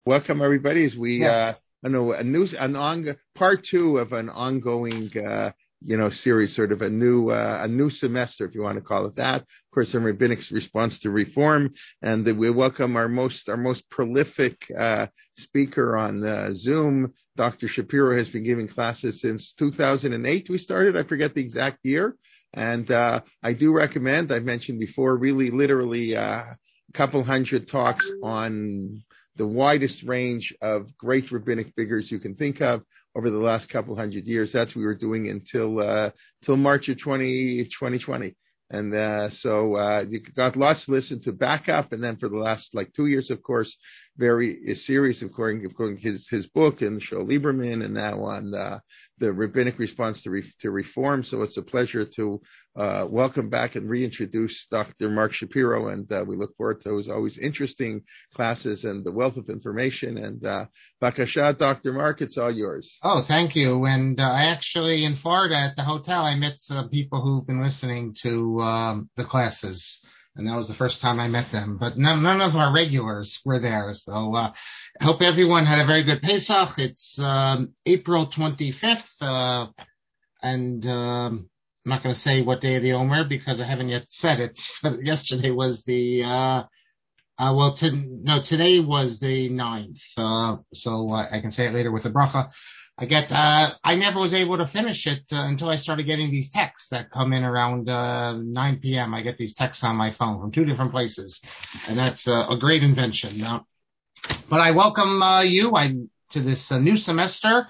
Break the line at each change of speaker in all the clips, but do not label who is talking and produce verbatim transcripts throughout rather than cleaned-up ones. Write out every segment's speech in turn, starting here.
Welcome everybody as we uh
Yes.
I know a new an on part two of an ongoing uh you know series, sort of a new uh, a new semester, if you want to call it that. Of course, in rabbinic response to reform, and we welcome our most our most prolific uh speaker on uh, Zoom. Doctor Shapiro has been giving classes since two thousand eight. We started, I forget the exact year, and uh I do recommend, I've mentioned before, really literally uh a couple hundred talks on the widest range of great rabbinic figures you can think of over the last couple hundred years. That's what we were doing until uh, till March of twenty twenty. And uh, so uh, you got lots to listen to back up. And then for the last like two years, of course, very a series of according, according his his book and Shaul Lieberman, and now on uh, the rabbinic response to re, to reform. So it's a pleasure to uh, welcome back and reintroduce Doctor Mark Shapiro, and uh, we look forward to, as always, interesting classes and the wealth of information. And uh, Bakasha, Doctor Mark, it's all yours.
Oh, thank you. And uh, I actually, in Florida at the hotel, I met some people who've been listening to um, the classes. And that was the first time I met them. But none, none of our regulars were there. So uh, I hope everyone had a very good Pesach. It's um, April twenty-fifth. Uh, and um, I'm not going to say what day of the Omer because I haven't yet said it. But yesterday was the... Uh, Uh, well, to, no, today was the ninth, uh, so uh, I can say it later with a bracha. I get, uh, I never was able to finish it uh, until I started getting these texts that come in around uh, nine p.m. I get these texts on my phone from two different places, and that's uh, a great invention. Uh, but I welcome uh, you I, to this uh, new semester,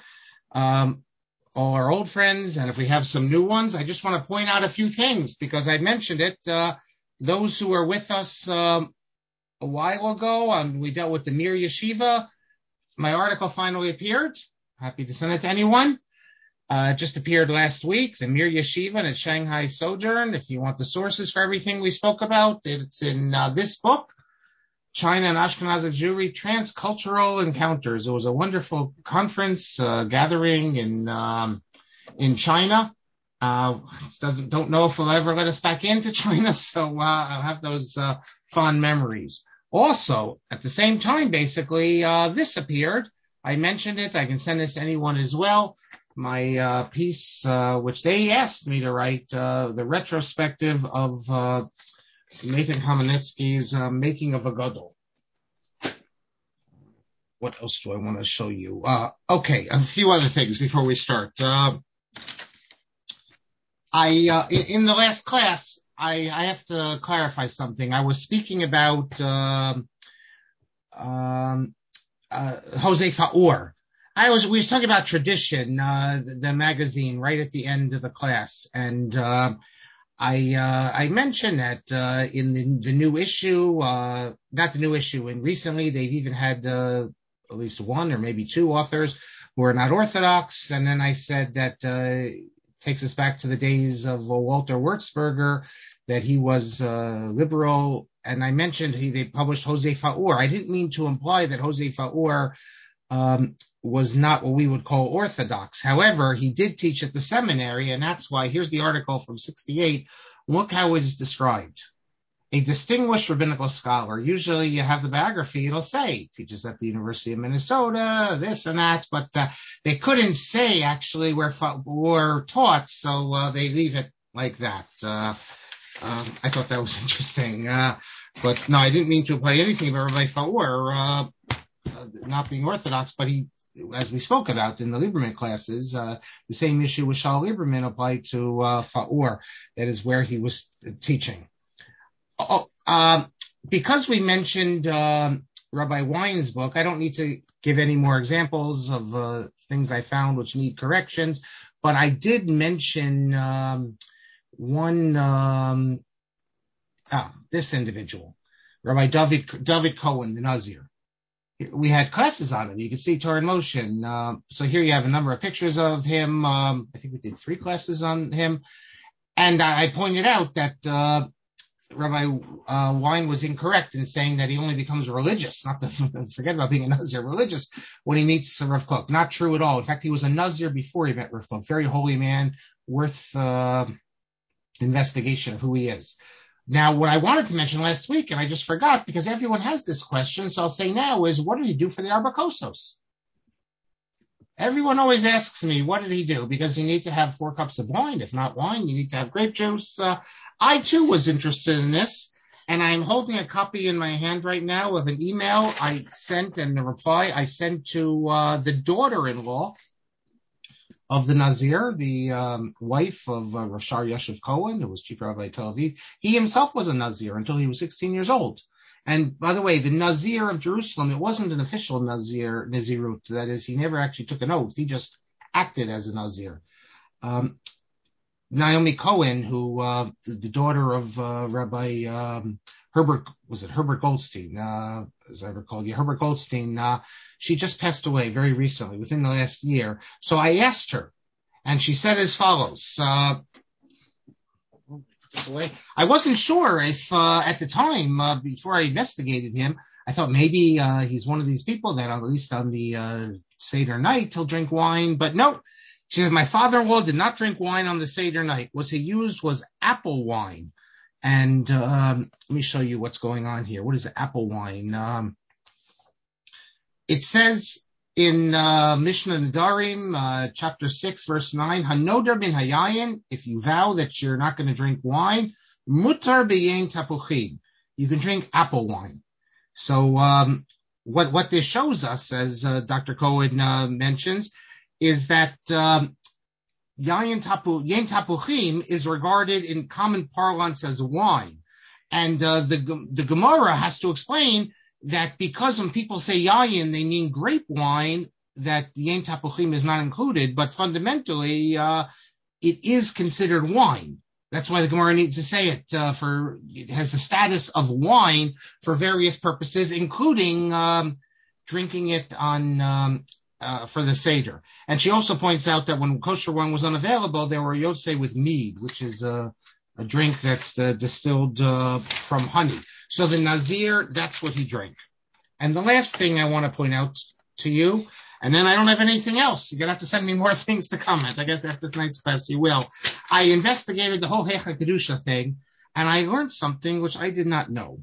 um, all our old friends, and if we have some new ones, I just want to point out a few things because I mentioned it. Uh, those who are with us, um, a while ago, um, we dealt with the Mir Yeshiva. My article finally appeared. Happy to send it to anyone. Uh, it just appeared last week. The Mir Yeshiva and its Shanghai Sojourn. If you want the sources for everything we spoke about, it's in uh, this book, China and Ashkenazic Jewry, Transcultural Encounters. It was a wonderful conference, uh, gathering in um, in China. Uh, doesn't don't know if they'll ever let us back into China, so uh, I'll have those uh, fond memories. Also, at the same time, basically, uh, this appeared. I mentioned it. I can send this to anyone as well. My uh, piece, uh, which they asked me to write, uh, the retrospective of uh, Nathan Kamenetsky's uh, Making of a Gadol. What else do I want to show you? Uh, okay, a few other things before we start. Uh, I uh, in the last class, I, I have to clarify something. I was speaking about um, um, uh, Jose Faur. I was we was talking about Tradition, uh, the, the magazine, right at the end of the class, and uh, I uh, I mentioned that uh, in the, the new issue, uh, not the new issue, and recently they've even had uh, at least one or maybe two authors who are not Orthodox, and then I said that. Uh, takes us back to the days of uh, Walter Wurzburger, that he was uh, liberal. And I mentioned he they published Jose Faur. I didn't mean to imply that Jose Faur um, was not what we would call Orthodox. However, he did teach at the seminary, and that's why, here's the article from sixty-eight. Look how it is described. A distinguished rabbinical scholar. Usually you have the biography, it'll say, teaches at the University of Minnesota, this and that, but uh, they couldn't say actually where were taught, so uh, they leave it like that. Uh, um, I thought that was interesting. Uh, but no, I didn't mean to apply anything about Rabbi Faur uh, uh, not being Orthodox, but he, as we spoke about in the Lieberman classes, uh, the same issue with Shaul Lieberman applied to uh, Faur. That is where he was teaching. Oh, um, because we mentioned um, Rabbi Wein's book, I don't need to give any more examples of uh, things I found which need corrections, but I did mention um, one, um, ah, this individual, Rabbi David, David Cohen, the Nazir. We had classes on him. You can see Torah in Motion. Uh, so here you have a number of pictures of him. Um, I think we did three classes on him. And I, I pointed out that uh, Rabbi uh, Wein was incorrect in saying that he only becomes religious, not to forget about being a Nazir, religious, when he meets Rav Kook. Not true at all. In fact, he was a Nazir before he met Rav Kook. Very holy man, worth uh, investigation of who he is. Now, what I wanted to mention last week, and I just forgot because everyone has this question, so I'll say now is, what did he do for the Arba Kosos? Everyone always asks me, what did he do? Because you need to have four cups of wine. If not wine, you need to have grape juice. Uh, I, too, was interested in this, and I'm holding a copy in my hand right now of an email I sent and the reply I sent to uh, the daughter-in-law of the Nazir, the um, wife of uh, Rav Shar Yashiv Cohen, who was Chief Rabbi Tel Aviv. He himself was a Nazir until he was sixteen years old. And by the way, the Nazir of Jerusalem, it wasn't an official Nazir, Nazirut. That is, he never actually took an oath. He just acted as a Nazir. Um, Naomi Cohen, who, uh, the, the daughter of uh, Rabbi um, Herbert, was it Herbert Goldstein, uh, as I recall, yeah, Herbert Goldstein, uh, she just passed away very recently, within the last year. So I asked her, and she said as follows, uh, I wasn't sure if uh, at the time, uh, before I investigated him, I thought maybe uh, he's one of these people that at least on the uh, Seder night he'll drink wine, but no. She said, my father-in-law did not drink wine on the Seder night. What he used was apple wine. And um, let me show you what's going on here. What is apple wine? Um, it says in uh, Mishnah Nedarim, uh, chapter six, verse nine, Hanoder bin Hayayin, if you vow that you're not going to drink wine, mutar beyain tapuchim, you can drink apple wine. So um, what what this shows us, as uh, Doctor Cohen uh, mentions, is that um, yayin tapu, yain tapuchim is regarded in common parlance as wine. And uh, the the Gemara has to explain that because when people say yayin, they mean grape wine, that yain tapuchim is not included, but fundamentally uh, it is considered wine. That's why the Gemara needs to say it uh, for it has the status of wine for various purposes, including um, drinking it on um, uh, for the Seder. And she also points out that when kosher wine was unavailable, there were yotze with mead, which is a, a drink that's uh, distilled uh, from honey. So the Nazir, that's what he drank. And the last thing I want to point out to you, and then I don't have anything else. You're going to have to send me more things to comment. I guess after tonight's class you will. I investigated the whole Hecha Kedusha thing, and I learned something which I did not know.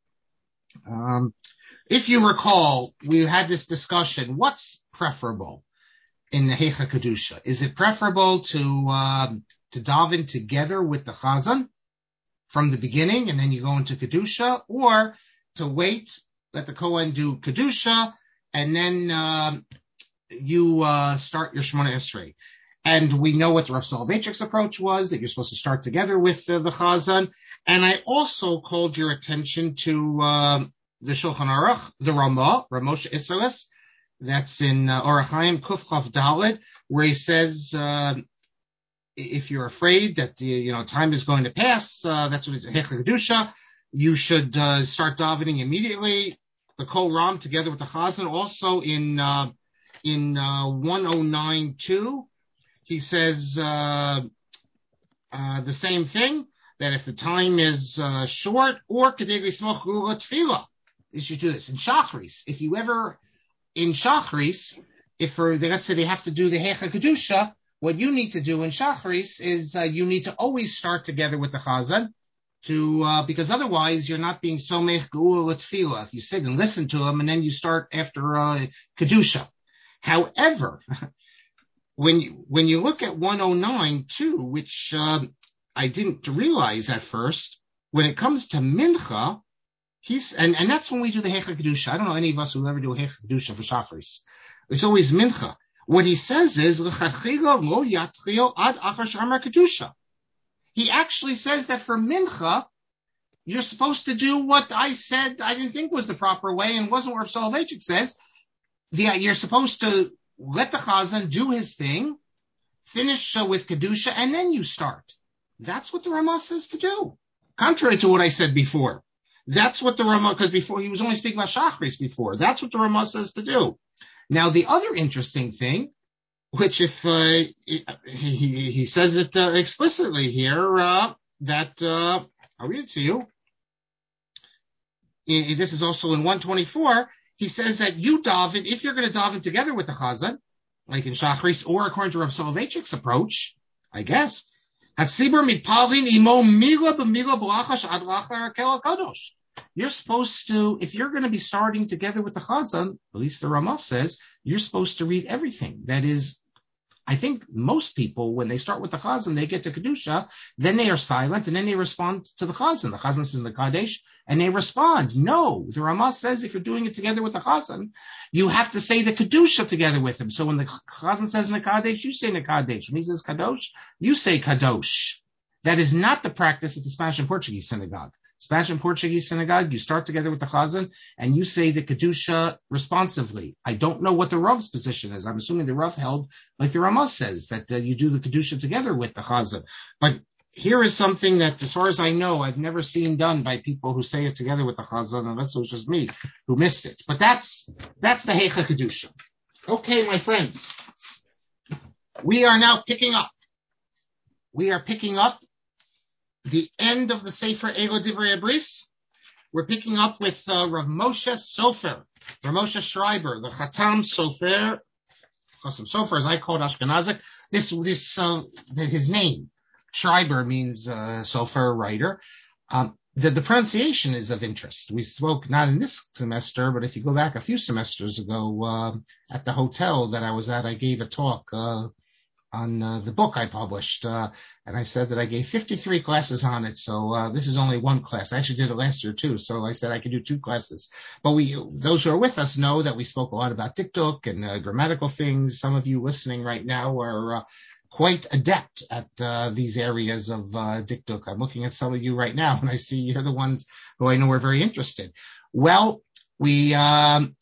Um, if you recall, we had this discussion. What's preferable in the Hecha Kedusha? Is it preferable to um, to daven together with the Chazan from the beginning, and then you go into Kedusha, or to wait, let the Kohen do Kedusha, and then um, you uh, start your Shemona Esrei? And we know what the Rav Soloveitchik's approach was, that you're supposed to start together with uh, the Chazan. And I also called your attention to um, the Shulchan Aruch, the Ramah, Ramosha Isserles, that's in uh, Orach Chaim Kuf Chav Daled, where he says, uh, if you're afraid that the, you know, time is going to pass, uh, that's what it's Hecha Kedusha, you should uh, start davening immediately. The Kol Ram together with the Chazan. Also in uh, in uh, one oh nine two, he says uh, uh, the same thing, that if the time is uh, short, or Kedei L'Smoch Gula Tefillah, you should do this. In Shachris, if you ever, in Shachris, if for, let's say they have to do the Hecha Kedusha, what you need to do in Shachris is uh, you need to always start together with the Chazan, to uh, because otherwise you're not being Somech Geula Tefillah. If you sit and listen to him and then you start after uh, Kedusha. However, when you, when you look at one oh nine two, which uh, I didn't realize at first, when it comes to Mincha, he's and, and that's when we do the Hecha Kedusha. I don't know any of us who ever do a Hecha Kedusha for Shachris. It's always Mincha. What he says is L'chadchila lo yatchil ad achar she'amar Kedusha. He actually says that for Mincha, you're supposed to do what I said I didn't think was the proper way, and wasn't what Rav Soloveitchik says. The, you're supposed to let the Chazan do his thing, finish uh, with Kedusha, and then you start. That's what the Ramah says to do. Contrary to what I said before. That's what the Ramah, because before he was only speaking about Shachris before. That's what the Ramah says to do. Now, the other interesting thing, which if uh, he, he says it uh, explicitly here, uh, that uh, I'll read it to you. This is also in one twenty-four. He says that you daven, if you're going to daven together with the Chazan, like in Shachris, or according to Rav Soloveitchik's approach, I guess, You're supposed to, if you're going to be starting together with the Chazan, at least the Ramah says, you're supposed to read everything. That is, I think most people, when they start with the Chazan, they get to Kedusha, then they are silent, and then they respond to the Chazan. The Chazan says the Kadesh, and they respond. No, the Ramah says if you're doing it together with the Chazan, you have to say the Kedusha together with him. So when the Chazan says Nekadesh, you say Nekadesh. When he says Kadosh, you say Kadosh. That is not the practice at the Spanish and Portuguese synagogue. Spanish and Portuguese synagogue, you start together with the Chazan, and you say the Kedusha responsively. I don't know what the Rav's position is. I'm assuming the Rav held, like the Ramah says, that uh, you do the Kedusha together with the Chazan. But here is something that, as far as I know, I've never seen done by people who say it together with the Chazan, unless it was just me who missed it. But that's that's the Heicha Kedusha. Okay, my friends, we are now picking up. We are picking up the end of the Sefer Ego Divrei Bris. We're picking up with uh, Rav Moshe Sofer, Rav Moshe Schreiber, the Chatam Sofer, Chatam Sofer, as I call it, Ashkenazic. This, this, uh, his name, Schreiber, means uh, Sofer writer. Um, the, the pronunciation is of interest. We spoke not in this semester, but if you go back a few semesters ago, uh, at the hotel that I was at, I gave a talk uh, on uh, the book I published, uh, and I said that I gave fifty-three classes on it. So uh, this is only one class. I actually did it last year too. So I said I could do two classes. But we, those who are with us, know that we spoke a lot about dikduk and uh, grammatical things. Some of you listening right now are uh, quite adept at uh, these areas of uh, dikduk. I'm looking at some of you right now, and I see you're the ones who I know are very interested. Well, we um,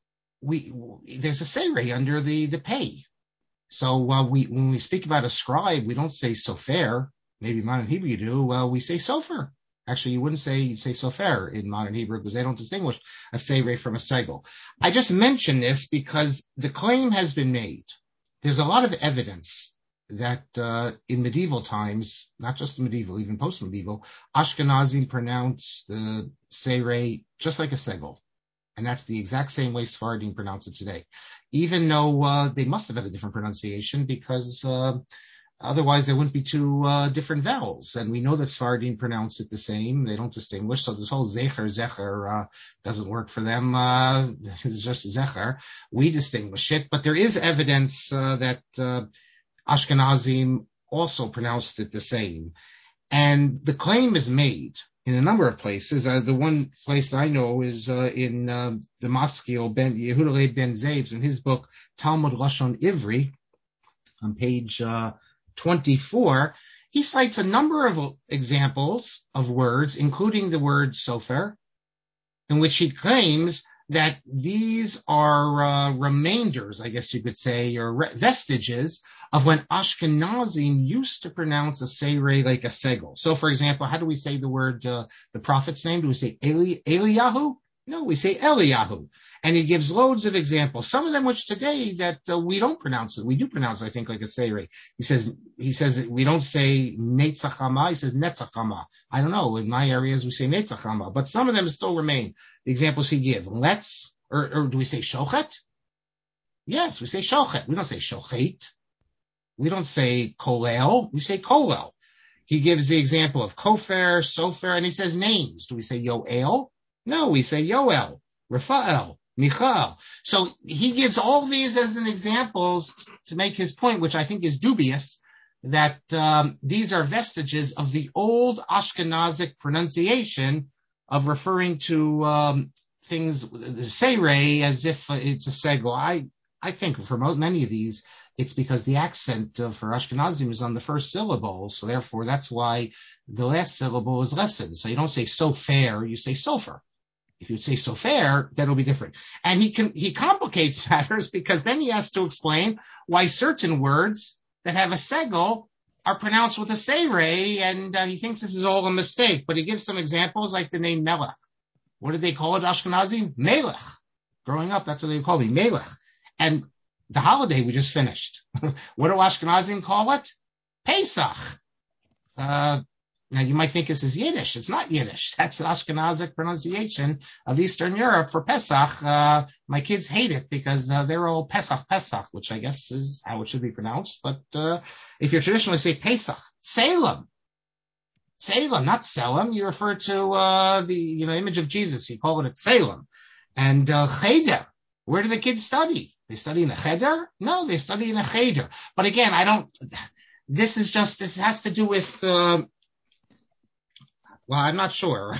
we there's a seirei under the the pay. So uh, we, when we speak about a scribe, we don't say sofer. Maybe modern Hebrew you do. Well, we say sofer. Actually, you wouldn't say, you'd say sofer in modern Hebrew because they don't distinguish a seirei from a segel. I just mention this because the claim has been made. There's a lot of evidence that uh, in medieval times, not just medieval, even post-medieval, Ashkenazim pronounce the seirei just like a segel. And that's the exact same way Sephardim pronounce it today, even though uh, they must have had a different pronunciation because uh, otherwise there wouldn't be two uh, different vowels. And we know that Sephardim pronounce it the same. They don't distinguish. So this whole zecher, zecher uh, doesn't work for them. Uh, it's just zecher. We distinguish it. But there is evidence uh, that uh, Ashkenazim also pronounced it the same. And the claim is made in a number of places. Uh, the one place that I know is uh, in uh, the Maskil Ben Yehuda Leib Ben Zabes in his book Talmud Lashon Ivri on page uh, twenty-four. He cites a number of examples of words, including the word sofer, in which he claims that these are uh, remainders, I guess you could say, or re- vestiges of when Ashkenazim used to pronounce a seirei like a segel. So, for example, how do we say the word, uh, the prophet's name? Do we say Eli, Eliyahu? No, we say Eliyahu. And he gives loads of examples, some of them which today that uh, we don't pronounce it. We do pronounce, I think, like a seirei. He says, he says we don't say Netzachama, he says Netzachama. I don't know, in my areas we say Netzachama, but some of them still remain. The examples he gives, let's, or, or do we say Shochet? Yes, we say Shochet. We don't say Shochet. We don't say kolel, we say kolel. He gives the example of kofer, sofer, and he says names. Do we say Yoel? No, we say Yoel, Raphael, Michael. So he gives all these as an examples to make his point, which I think is dubious, that um, these are vestiges of the old Ashkenazic pronunciation of referring to um, things, seirei, as if it's a segel. I, I think for many of these, it's because the accent uh, for Ashkenazim is on the first syllable, so therefore that's why the last syllable is lessened. So you don't say sofer, you say sofer. If you say sofer, that'll be different. And he can, he complicates matters because then he has to explain why certain words that have a segel are pronounced with a seirei, and uh, he thinks this is all a mistake. But he gives some examples like the name Melech. What did they call it, Ashkenazim? Melech. Growing up, that's what they would call me, Melech. And the holiday we just finished. What do Ashkenazim call it? Pesach. Uh, Now, you might think this is Yiddish. It's not Yiddish. That's an Ashkenazic pronunciation of Eastern Europe for Pesach. Uh, my kids hate it because uh, they're all Pesach, Pesach, which I guess is how it should be pronounced. But uh, if you traditionally say Pesach, Salem, Salem, not Salem, you refer to uh, the you know image of Jesus. You call it at Salem. And uh, Cheder, where do the kids study? They study in a Cheder? No, they study in a Cheder. But again, I don't, this is just, this has to do with, uh, well, I'm not sure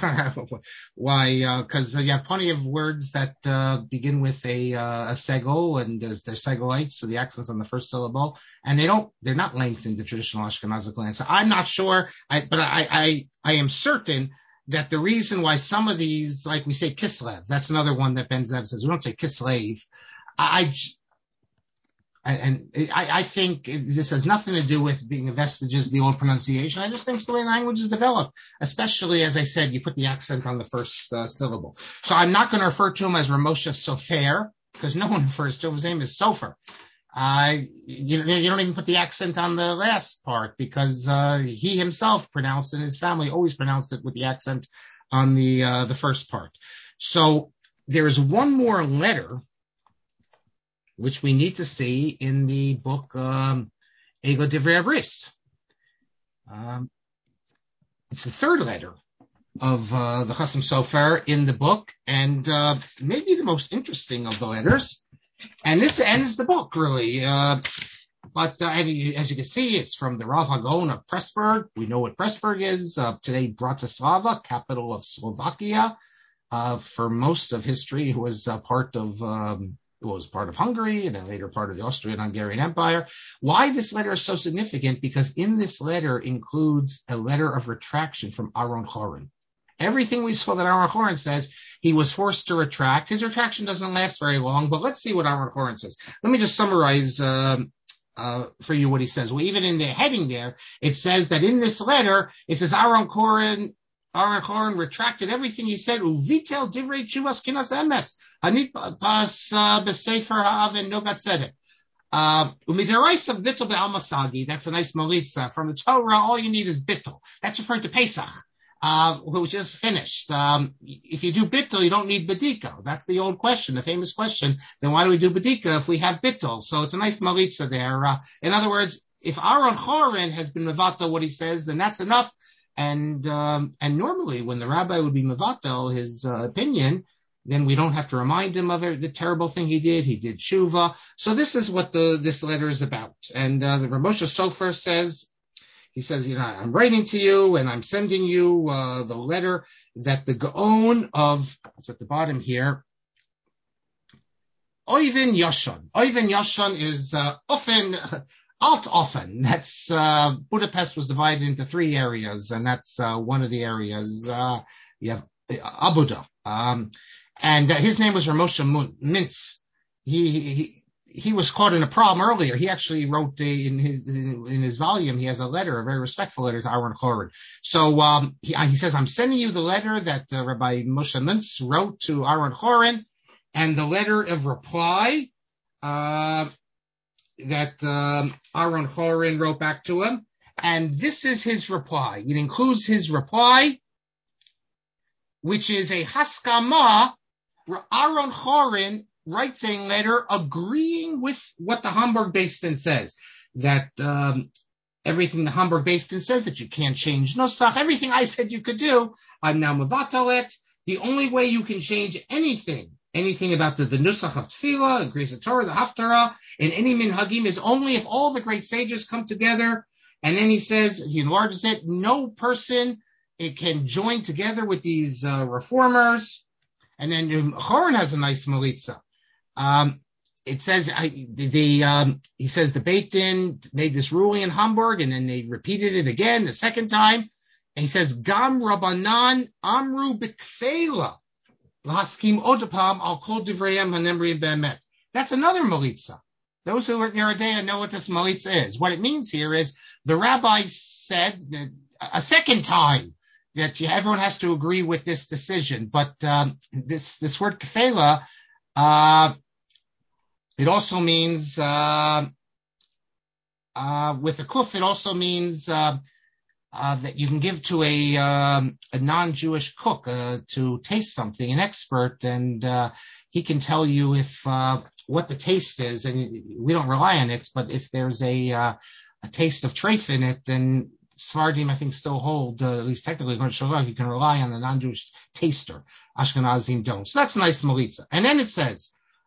why, because uh, uh, you have plenty of words that uh, begin with a, uh, a segol, and there's there's segolites, so the accents on the first syllable, and they don't, they're not lengthened to traditional Ashkenazic language. So I'm not sure, I, but I, I, I am certain that the reason why some of these, like we say Kislev, that's another one that Ben Zev says, we don't say Kislev. I, and I, I think this has nothing to do with being a vestiges of the old pronunciation. I just think it's the way language is developed, especially, as I said, you put the accent on the first uh, syllable. So I'm not going to refer to him as Ramosha Sofer, because no one refers to him. His name is Sofer. Uh, you, you don't even put the accent on the last part, because uh, he himself pronounced, and his family always pronounced it with the accent on the uh, the first part. So there is one more letter which we need to see in the book um, Ego Divrei Bris. Um, it's the third letter of uh, the Chasam Sofer in the book, and uh, maybe the most interesting of the letters. And this ends the book, really. Uh, but uh, as you can see, it's from the Rav Hagon of Pressburg. We know what Pressburg is. Uh, today, Bratislava, capital of Slovakia. Uh, for most of history, it was uh, part of... Um, It was part of Hungary and then later part of the Austrian-Hungarian Empire. Why this letter is so significant? Because in this letter includes a letter of retraction from Aaron Chorin. Everything we saw that Aaron Chorin says, he was forced to retract. His retraction doesn't last very long, but let's see what Aaron Chorin says. Let me just summarize um, uh, for you what he says. Well, even in the heading there, it says that in this letter, it says Aaron Chorin Aaron Chorin retracted everything he said. Uvitel divrei tshuvas kinas emes. Hanit pas b'sefer ha'aven nogat tzedek. Umidaraisa bittul be'almasagi. That's a nice malitza. From the Torah, all you need is bittul. That's referring to Pesach, uh, which is finished. Um, if you do bittul, you don't need bedika. That's the old question, the famous question. Then why do we do bedika if we have bittul? So it's a nice malitza there. Uh, in other words, if Aaron Chorin has been mevatel what he says, then that's enough. And um, and normally when the rabbi would be mevatel his uh, opinion, then we don't have to remind him of it, the terrible thing he did. He did tshuva. So this is what the this letter is about. And uh, the Ramosha Sofer says, he says, you know, I'm writing to you and I'm sending you uh, the letter that the Gaon of, it's at the bottom here, Oyvind Yashon. Oyvind Yashon is uh, often... Alt often. That's, uh, Budapest was divided into three areas, and that's, uh, one of the areas. Uh, you have uh, Abuda. Um, and uh, his name was Ramosha Mintz. He, he, he was caught in a problem earlier. He actually wrote a, in his, in, in his volume, he has a letter, a very respectful letter to Aaron Chorin. So, um, he, he says, I'm sending you the letter that uh, Rabbi Moshe Mintz wrote to Aaron Chorin, and the letter of reply, uh, that um, Aaron Chorin wrote back to him. And this is his reply. It includes his reply, which is a haskama, where Aaron Chorin writes a letter agreeing with what the Hamburg Beis Din says, that um, everything the Hamburg Beis Din says, that you can't change Nusach, everything I said you could do, I'm now mevatel it. The only way you can change anything, anything about the, the Nusach of Tefillah, the Grace of Torah, the Haftarah, and any minhagim is only if all the great sages come together. And then he says, he enlarges it, no person it can join together with these uh, reformers. And then um, Chorin has a nice malitza. Um, it says, I, the, the um, he says the Beit Din made this ruling in Hamburg, and then they repeated it again the second time. And he says, Gam Rabbanan Amru B'Kfeila L'Haskim Odapam Al Kol Divrayim Hanemri Be'emet. That's another malitza. Those who are near a day know what this malitza is. What it means here is the rabbi said that a second time that you, everyone has to agree with this decision. But um, this this word kefela, uh, it also means uh, uh, with a kuf. It also means uh, uh, that you can give to a, um, a non-Jewish cook uh, to taste something, an expert, and uh, he can tell you if uh, what the taste is, and we don't rely on it, but if there's a uh, a taste of treif in it, then Sfardim, I think, still hold, uh, at least technically, you can rely on the non-Jewish taster. Ashkenazim don't. So that's a nice malitza. And then it says,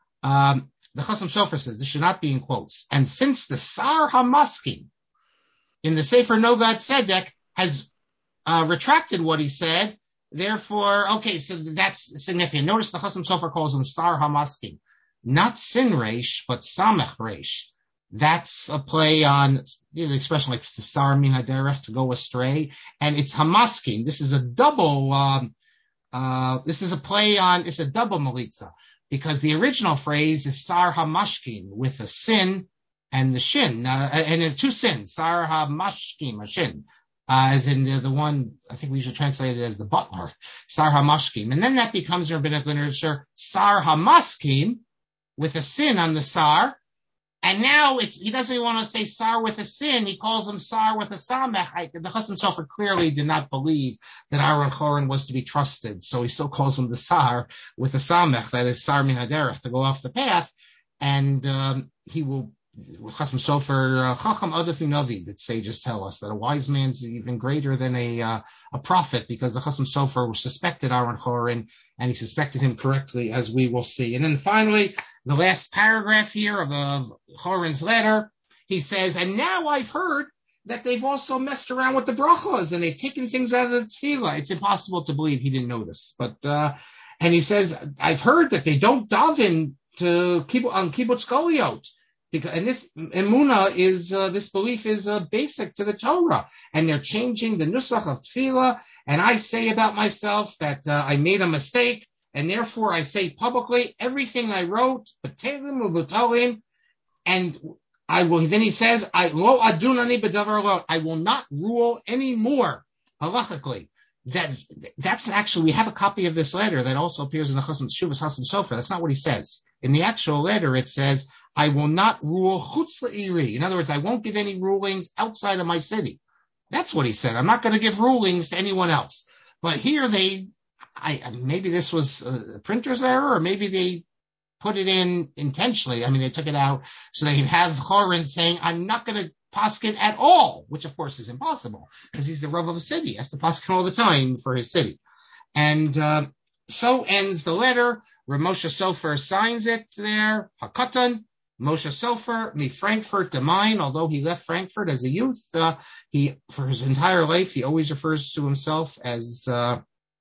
um, the Chasam Sofer says, this should not be in quotes. And since the Sar HaMaskim in the Sefer Nogad Tzedek has uh, retracted what he said, therefore, okay, so that's significant. Notice the Chasam Sofer calls him Sar HaMaskim. Not Sin Reish, but Samech Reish. That's a play on, you know, the expression like Sar Min HaDerech, to go astray. And it's Hamaskim. This is a double, um, uh, this is a play on, it's a double Malitza. Because the original phrase is Sar HaMashkim with a sin and the shin. Uh, and there's two sins, Sar HaMashkim, a shin. Uh, as in the, the one, I think we should translate it as the butler, Sar HaMashkim. And then that becomes rabbinic literature, Sar HaMaskim with a sin on the Sar. And now it's, he doesn't even want to say Sar with a sin. He calls him Sar with a Samech. I, the Chasam Sofer clearly did not believe that Aaron Chorin was to be trusted. So he still calls him the Sar with a Samech, that is Sar Min HaDerech, to go off the path. And, um, he will, Chasam Sofer, Chacham Adaf Navi, that sages tell us that a wise man's even greater than a, uh, a prophet, because the Chasam Sofer suspected Aaron Chorin, and he suspected him correctly, as we will see. And then finally, the last paragraph here of, of Chorin's letter, he says, and now I've heard that they've also messed around with the brachos and they've taken things out of the tefillah. It's impossible to believe he didn't know this. But, uh, and he says, I've heard that they don't daven to keep on kibbutz goliot. Because, and this emuna is, uh, this belief is uh, basic to the Torah. And they're changing the nusach of tefillah. And I say about myself that uh, I made a mistake. And therefore, I say publicly everything I wrote, b'telim u'v'talim, and I will. Then he says, "I lo adunani b'davar lo." I will not rule anymore halachically. That that's actually, we have a copy of this letter that also appears in the Chasam Shuvas Chasam Sofer. That's not what he says. In the actual letter, it says, "I will not rule chutz le'iri." In other words, I won't give any rulings outside of my city. That's what he said. I'm not going to give rulings to anyone else. But here they. I, maybe this was a printer's error, or maybe they put it in intentionally. I mean, they took it out so they have Chorin saying, I'm not going to paskin at all, which of course is impossible because he's the Rav of a city. He has to paskin all the time for his city. And uh, so ends the letter. Rav Moshe Sofer signs it there. Hakatan, Moshe Sofer, me Frankfurt to mine. Although he left Frankfurt as a youth, uh, he, for his entire life, he always refers to himself as, uh,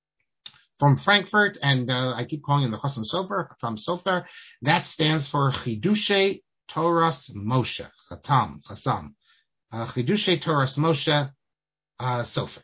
from Frankfurt, and uh, I keep calling him the Chasam Sofer, Chatam Sofer. That stands for Chidushe Toras Moshe, Chatam, Chasam. Uh, Chidushe Toras Moshe uh, Sofer.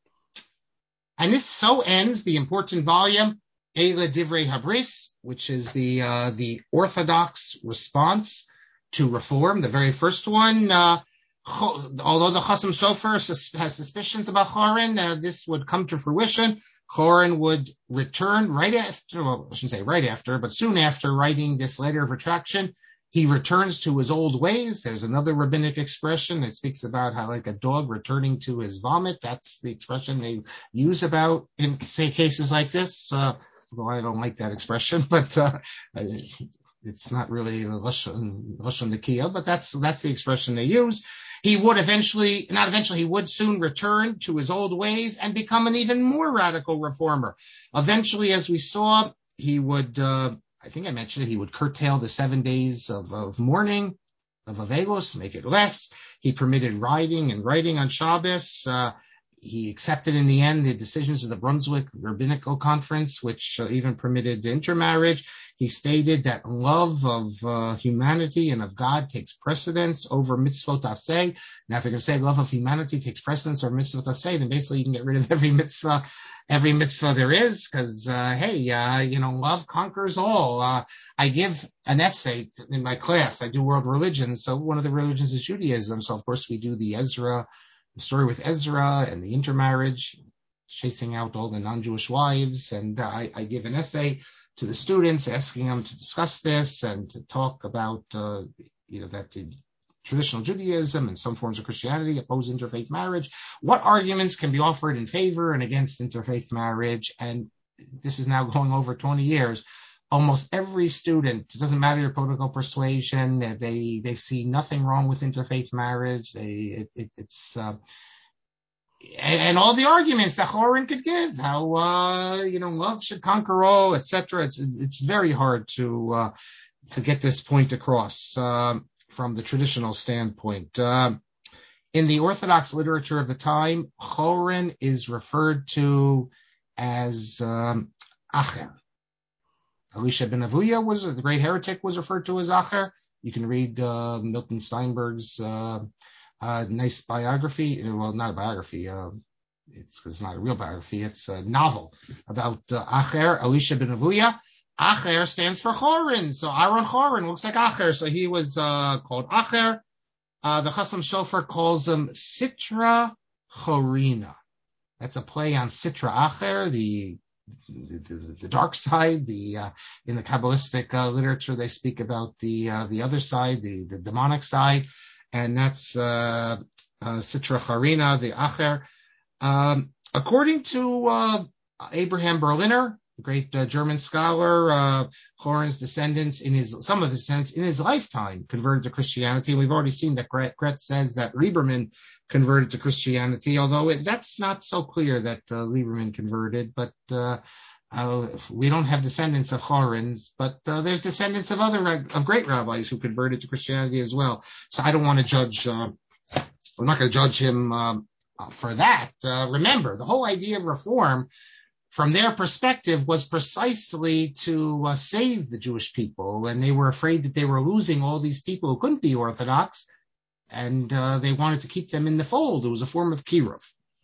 And this so ends the important volume, Eile Divrei Habris, which is the uh, the Orthodox response to Reform, the very first one. Uh, although the Chasam Sofer has suspicions about Chorin, uh, this would come to fruition. Chorin would return right after, well, I shouldn't say right after, but soon after writing this letter of retraction. He returns to his old ways. There's another rabbinic expression that speaks about how, like a dog returning to his vomit. That's the expression they use about in, say, cases like this. Uh, well, I don't like that expression, but uh, it's not really Lashon Nakiya, but that's that's the expression they use. He would eventually, not eventually, he would soon return to his old ways and become an even more radical reformer. Eventually, as we saw, he would, uh, I think I mentioned it, he would curtail the seven days of, of mourning, of Avelos, make it less. He permitted riding and writing on Shabbos. Uh, he accepted in the end the decisions of the Brunswick Rabbinical Conference, which uh, even permitted intermarriage. He stated that love of uh, humanity and of God takes precedence over mitzvot aseh. Now, if you're going to say love of humanity takes precedence over mitzvot aseh, then basically you can get rid of every mitzvah, every mitzvah there is, because, uh, hey, uh, you know, love conquers all. Uh, I give an essay in my class. I do world religions. So one of the religions is Judaism. So, of course, we do the Ezra, the story with Ezra and the intermarriage, chasing out all the non-Jewish wives. And uh, I, I give an essay to the students, asking them to discuss this and to talk about, uh, you know, that the traditional Judaism and some forms of Christianity oppose interfaith marriage. What arguments can be offered in favor and against interfaith marriage? And this is now going over twenty years. Almost every student, it doesn't matter your political persuasion, they they see nothing wrong with interfaith marriage. They it, it, it's uh, and, and all the arguments that Chorin could give, how uh, you know love should conquer all, et cetera. It's it's very hard to uh, to get this point across uh, from the traditional standpoint. Uh, in the Orthodox literature of the time, Chorin is referred to as um, Acher. Elisha ben Avuya was the great heretic, was referred to as Acher. You can read uh, Milton Steinberg's uh, uh, nice biography. Well, not a biography. Uh, it's, it's not a real biography. It's a novel about uh, Acher, Elisha ben Avuya. Acher stands for Chorin. So Aaron Chorin looks like Acher. So he was uh, called Acher. Uh, the Chasam Sofer calls him Sitra Chorina. That's a play on Sitra Acher, the The, the, the dark side. The uh, in the Kabbalistic uh, literature, they speak about the uh, the other side, the, the demonic side, and that's uh, uh, Sitra Charina, the Acher. Um, according to uh, Abraham Berliner, the great uh, German scholar, uh, Chorin's descendants in his some of his descendants in his lifetime converted to Christianity. And we've already seen that Gretz says that Lieberman converted to Christianity, although it, that's not so clear that uh, Lieberman converted. But uh, uh, we don't have descendants of Chorins, but uh, there's descendants of other of great rabbis who converted to Christianity as well. So I don't want to judge. Uh, I'm not going to judge him um, for that. Uh, remember, the whole idea of reform, from their perspective, was precisely to uh, save the Jewish people, and they were afraid that they were losing all these people who couldn't be Orthodox, and uh, they wanted to keep them in the fold. It was a form of kiruv.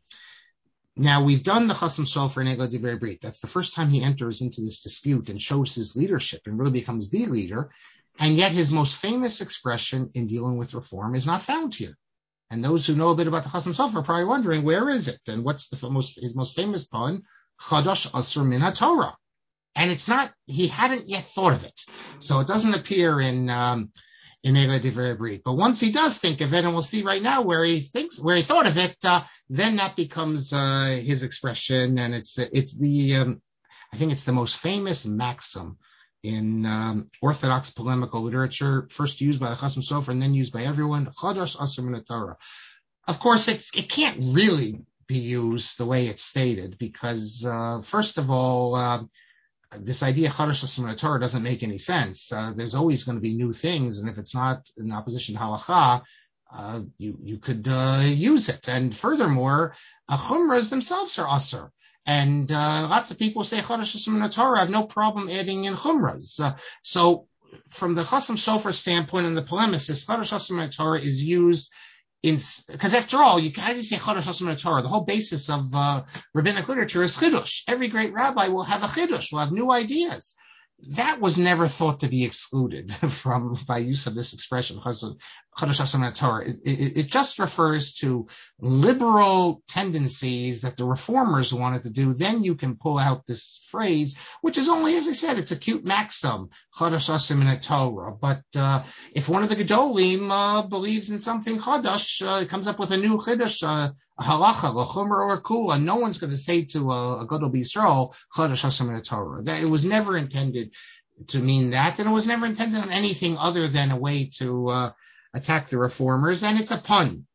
Now, we've done the Chasam Sofer in Eglah Divrei Brit. That's the first time he enters into this dispute and shows his leadership and really becomes the leader, and yet his most famous expression in dealing with reform is not found here. And those who know a bit about the Chasam Sofer are probably wondering, where is it? And what's the most his most famous pun? Chadash Asur Min HaTorah. And it's not, he hadn't yet thought of it. So it doesn't appear in, um, in Eglah Divrei Brit. But once he does think of it, and we'll see right now where he thinks, where he thought of it, uh, then that becomes, uh, his expression. And it's, it's the, um, I think it's the most famous maxim in, um, Orthodox polemical literature, first used by the Chasam Sofer and then used by everyone. Chadash Asur Min HaTorah. Of course, it's, it can't really be used the way it's stated, because uh, first of all, uh, this idea Chadash Asur Min HaTorah doesn't make any sense. Uh, there's always going to be new things, and if it's not in opposition to halacha, uh, you you could uh, use it. And furthermore, uh, chumras themselves are asur, and uh, lots of people say Chadash Asur Min HaTorah. I have no problem adding in chumras. Uh, so, from the Chasam Sofer standpoint and the polemicist, Chadash Asur Min HaTorah is used. Because after all, you how do you say Chadash Asur Min HaTorah? The whole basis of uh, rabbinic literature is chidush. Every great rabbi will have a chidush, will have new ideas. That was never thought to be excluded from by use of this expression, Chadash Asur Min HaTorah. It, it, it just refers to liberal tendencies that the reformers wanted to do. Then you can pull out this phrase, which is only, as I said, it's a cute maxim, Chadash Asur Min HaTorah. But uh, if one of the Gedolim uh, believes in something Chadash, uh, comes up with a new Chiddush, uh, a halacha, a chumrah, or a kula, no one's going to say to a, a Gadol B'Yisrael, Chadash Asur Min HaTorah. That it was never intended to mean that, and it was never intended on anything other than a way to uh, attack the reformers, and it's a pun.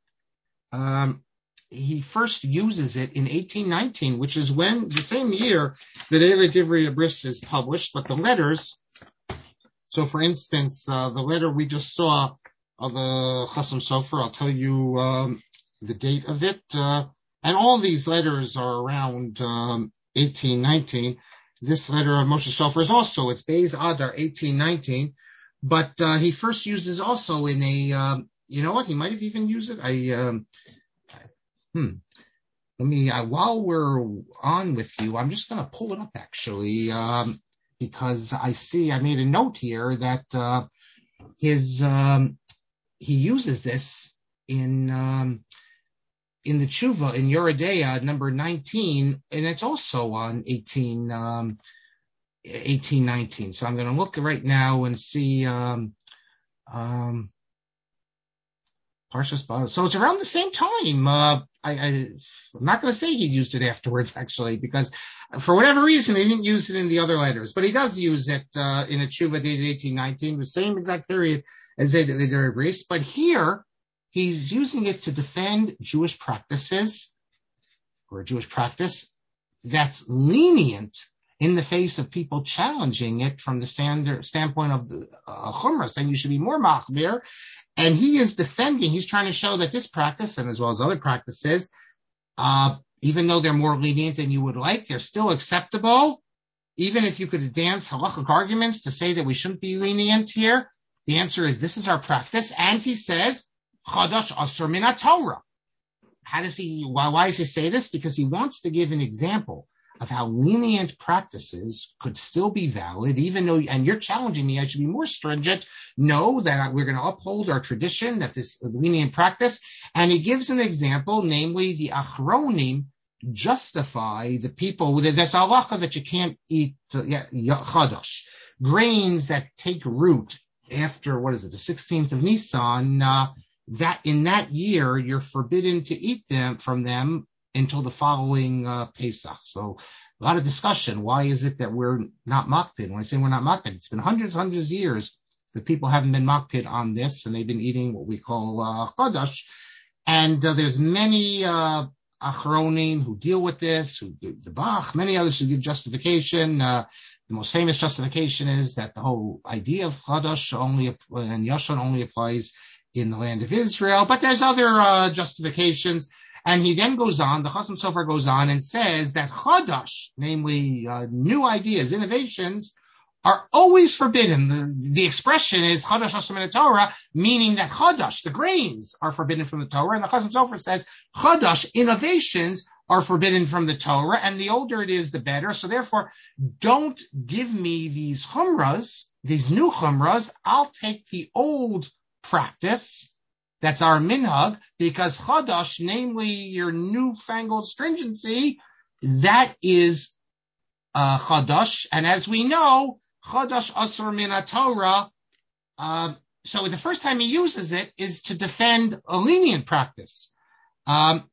Um, he first uses it in eighteen nineteen, which is when the same year that Eglah Divrei Brit is published, but the letters. So, for instance, uh, the letter we just saw of the Chasam Sofer, I'll tell you um, the date of it, uh, and all these letters are around um, eighteen nineteen. This letter of Moshe Sofer is also, it's Beis Adar eighteen nineteen, but uh, he first uses also in a, um, you know what, he might have even used it. I, um, hmm, let me, uh, while we're on with you, I'm just going to pull it up actually, um, because I see, I made a note here that uh, his, um, he uses this in, um, in the Tshuva, in Yoredeya, number nineteen, and it's also on eighteen, um, eighteen nineteen. So I'm going to look right now and see, um, um, Parshas Baz. So it's around the same time. Uh, I, I, I'm not going to say he used it afterwards, actually, because for whatever reason, he didn't use it in the other letters, but he does use it uh, in a tshuva dated eighteen nineteen, the same exact period as they did in Greece. But here, he's using it to defend Jewish practices, or a Jewish practice that's lenient in the face of people challenging it from the standard standpoint of the uh, Chumrah, saying you should be more machmir. And he is defending, he's trying to show that this practice, and as well as other practices, uh, even though they're more lenient than you would like, they're still acceptable. Even if you could advance halachic arguments to say that we shouldn't be lenient here, the answer is this is our practice. And he says, Chadash Asur Min HaTorah. How does he, why, why does he say this? Because he wants to give an example of how lenient practices could still be valid, even though, and you're challenging me, I should be more stringent. No, that we're going to uphold our tradition, that this lenient practice. And he gives an example, namely the Achronim justify the people, there's a halacha that you can't eat uh, chadash, grains that take root after, what is it, the sixteenth of Nisan, uh, that in that year, you're forbidden to eat them from them until the following uh, Pesach. So a lot of discussion. Why is it that we're not makpid? When I say we're not makpid, it's been hundreds, hundreds of years that people haven't been makpid on this, and they've been eating what we call uh, chadash. And uh, there's many uh, achronim who deal with this, who the Bach, many others who give justification. Uh, the most famous justification is that the whole idea of chadash only and yashon only applies in the land of Israel. But there's other uh, justifications. And he then goes on, the Chasam Sofer goes on and says that chadash, namely uh, new ideas, innovations, are always forbidden. The, the expression is chadash asur min Torah, meaning that chadash, the grains, are forbidden from the Torah. And the Chasam Sofer says chadash, innovations, are forbidden from the Torah. And the older it is, the better. So therefore, don't give me these chumras, these new chumras. I'll take the old practice. That's our minhag, because chadash, namely your newfangled stringency, that is uh, chadash. And as we know, chadash asur min Torah. Uh, so the first time he uses it is to defend a lenient practice. Um,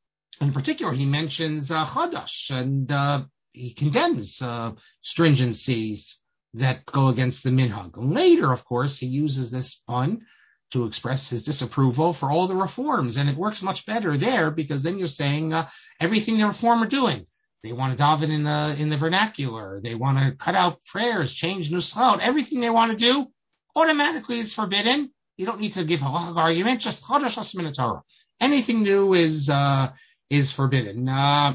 in particular, he mentions uh, chadash, and uh, he condemns uh, stringencies that go against the minhag. Later, of course, he uses this pun to express his disapproval for all the reforms. And it works much better there, because then you're saying uh, everything the reform are doing. They want to daven in the, in the vernacular. They want to cut out prayers, change nuschot. Everything they want to do, automatically it's forbidden. You don't need to give a halachic argument, just chadash asur min Torah. Anything new is, uh, is forbidden. Uh,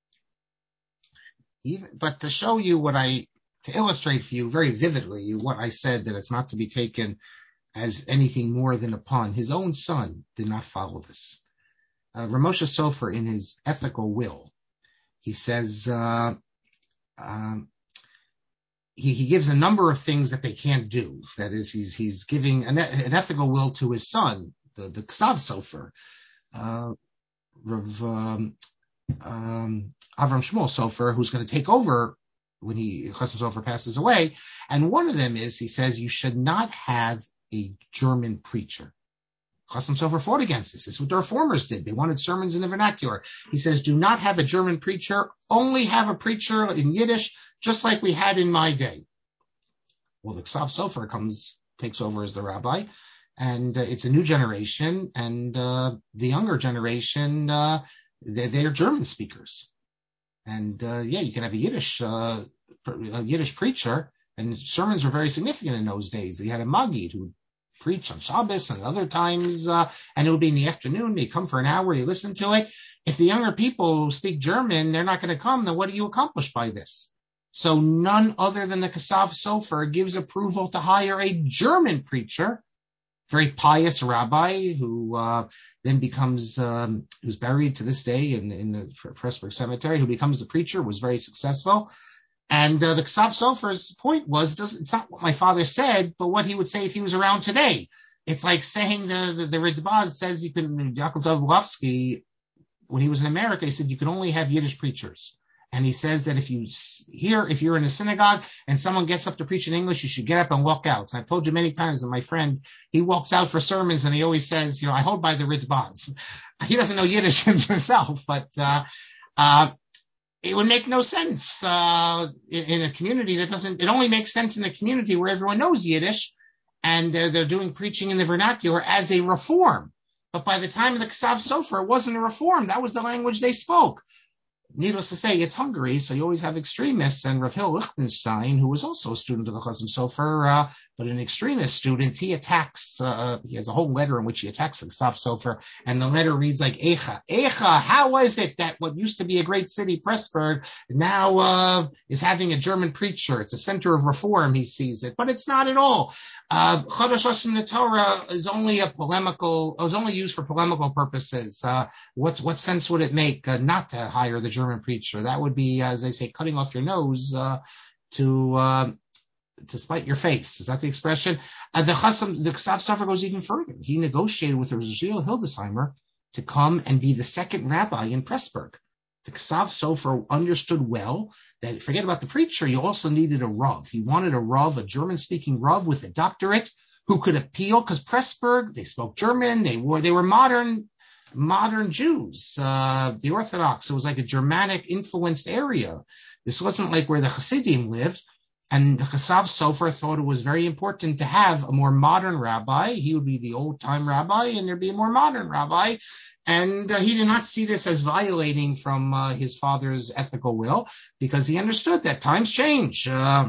even, but to show you what I, to illustrate for you very vividly what I said, that it's not to be taken as anything more than a pun. His own son did not follow this. Uh, Ramosha Sofer, in his ethical will, he says, uh, um, he, he gives a number of things that they can't do. That is, he's, he's giving an, an ethical will to his son, the, the Ksav Sofer, uh, Rav, um, um, Avram Shmuel Sofer, who's going to take over when he, Chasam Sofer passes away. And one of them is, he says, you should not have a German preacher. Chasam Sofer fought against this. This is what the reformers did. They wanted sermons in the vernacular. He says, do not have a German preacher, only have a preacher in Yiddish, just like we had in my day. Well, the Ksav Sofer comes, takes over as the rabbi, and uh, it's a new generation, and uh, the younger generation, uh, they're, they're German speakers. And uh, yeah, you can have a Yiddish, uh, a Yiddish preacher, and sermons were very significant in those days. They had a Maggid who preached on Shabbos and other times, uh, and it would be in the afternoon. They come for an hour, they listen to it. If the younger people who speak German, they're not going to come, then what do you accomplish by this? So none other than the Ksav Sofer gives approval to hire a German preacher, very pious rabbi who uh, then becomes, um, who's buried to this day in, in the Pressburg Cemetery, who becomes the preacher, was very successful. And uh, the Ksav Sofer's point was, it's not what my father said, but what he would say if he was around today. It's like saying the the, the Ridbaz says you can, Yaakov Dovlovsky, when he was in America, he said you can only have Yiddish preachers. And he says that if you hear, if you're in a synagogue and someone gets up to preach in English, you should get up and walk out. And I've told you many times that my friend, he walks out for sermons and he always says, you know, I hold by the Ritbaz. He doesn't know Yiddish himself, but, uh, uh, it would make no sense, uh, in, in a community that doesn't, it only makes sense in a community where everyone knows Yiddish and they're, they're doing preaching in the vernacular as a reform. But by the time of the Ksav Sofer, it wasn't a reform. That was the language they spoke. Needless to say, it's Hungary, so you always have extremists. And Rav Hillel Lichtenstein, who was also a student of the Chasam Sofer, uh, but an extremist student, he attacks, uh, he has a whole letter in which he attacks the Ksav Sofer, and the letter reads like, Echa, Echa, how is it that what used to be a great city, Pressburg, now uh, is having a German preacher? It's a center of reform, he sees it, but it's not at all. Uh, Chodesh Hashem Torah is only a polemical, is only used for polemical purposes. Uh, what's, what sense would it make uh, not to hire the German preacher? That would be, as they say, cutting off your nose uh, to uh, to spite your face. Is that the expression? Uh, the Chasam, the Ksav Sofer goes even further. He negotiated with Raziel Hildesheimer to come and be the second rabbi in Pressburg. The Ksav Sofer understood well that, forget about the preacher, you also needed a Rav. He wanted a Rav, a German-speaking Rav with a doctorate who could appeal, because Pressburg, they spoke German, they were they were modern modern Jews, uh, the Orthodox. It was like a Germanic influenced area. This wasn't like where the Hasidim lived. And the Ksav Sofer thought it was very important to have a more modern rabbi. He would be the old time rabbi and there'd be a more modern rabbi. And uh, he did not see this as violating from uh, his father's ethical will, because he understood that times change. Uh,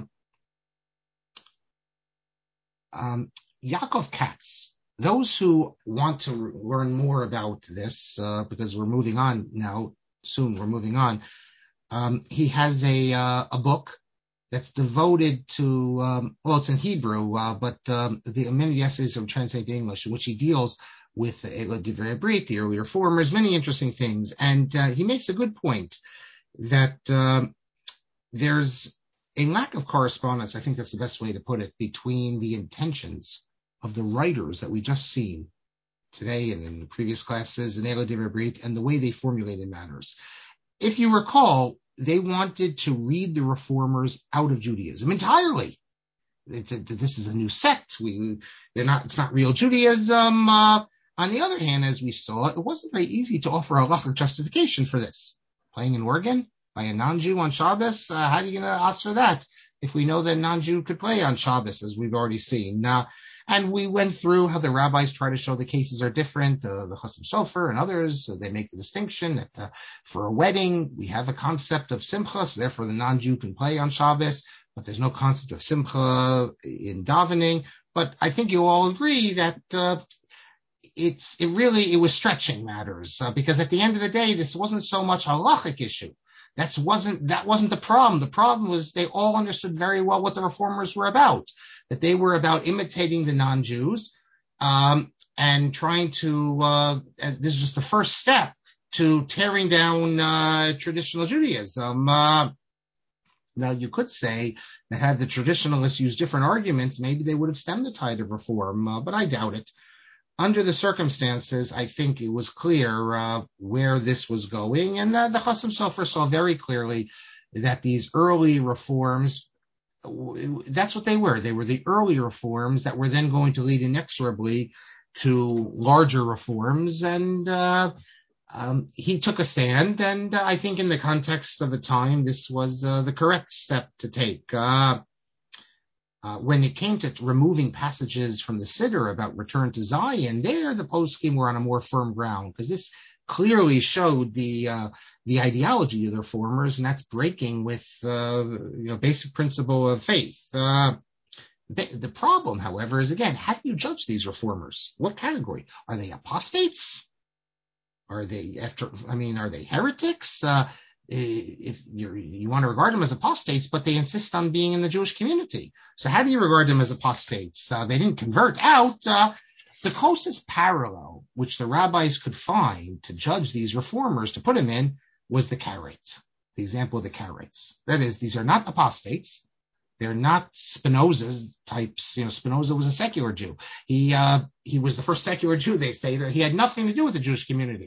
um, Yaakov Katz. Those who want to learn more about this, uh, because we're moving on now, soon we're moving on, um, he has a uh, a book that's devoted to, um, well, it's in Hebrew, uh, but um, the many of the essays are translated to English, in which he deals with the Divrei Brit, the early reformers, many interesting things. And uh, he makes a good point that uh, there's a lack of correspondence, I think that's the best way to put it, between the intentions of the writers that we just seen today and in the previous classes in Ela Divrei Brit and the way they formulated matters. If you recall, they wanted to read the reformers out of Judaism entirely. This is a new sect. We, they're not, it's not real Judaism. Uh, on the other hand, as we saw, it wasn't very easy to offer a halachic justification for this. Playing an organ by a non-Jew on Shabbos, uh, how are you going to ask for that if we know that a non-Jew could play on Shabbos, as we've already seen? Uh, And we went through how the rabbis try to show the cases are different. Uh, the Chasam Sofer and others, uh, they make the distinction that uh, for a wedding, we have a concept of simcha, so therefore the non-Jew can play on Shabbos, but there's no concept of simcha in davening. But I think you all agree that uh, it's it really, it was stretching matters, uh, because at the end of the day, this wasn't so much a halachic issue. That's wasn't, that wasn't the problem. The problem was they all understood very well what the reformers were about, that they were about imitating the non-Jews, um, and trying to, uh, this is just the first step to tearing down, uh, traditional Judaism. Uh, now you could say that had the traditionalists used different arguments, maybe they would have stemmed the tide of reform, uh, but I doubt it. Under the circumstances, I think it was clear uh, where this was going, and uh, the Chasam Sofer saw very clearly that these early reforms, that's what they were. They were the early reforms that were then going to lead inexorably to larger reforms, and uh, um, he took a stand, and uh, I think in the context of the time, this was uh, the correct step to take. Uh, Uh, when it came to removing passages from the Siddur about return to Zion, there the poskim were on a more firm ground, because this clearly showed the uh, the ideology of the reformers, and that's breaking with uh, you know basic principle of faith. Uh, the, the problem, however, is again, how do you judge these reformers? What category? Are they apostates? Are they after? I mean, are they heretics? Uh, if you're, you want to regard them as apostates, but they insist on being in the Jewish community. So how do you regard them as apostates? Uh, they didn't convert out. Uh, the closest parallel which the rabbis could find to judge these reformers, to put them in, was the carrot, the example of the carrots. That is, these are not apostates. They're not Spinoza types. You know, Spinoza was a secular Jew. He, uh, he was the first secular Jew, they say. He had nothing to do with the Jewish community.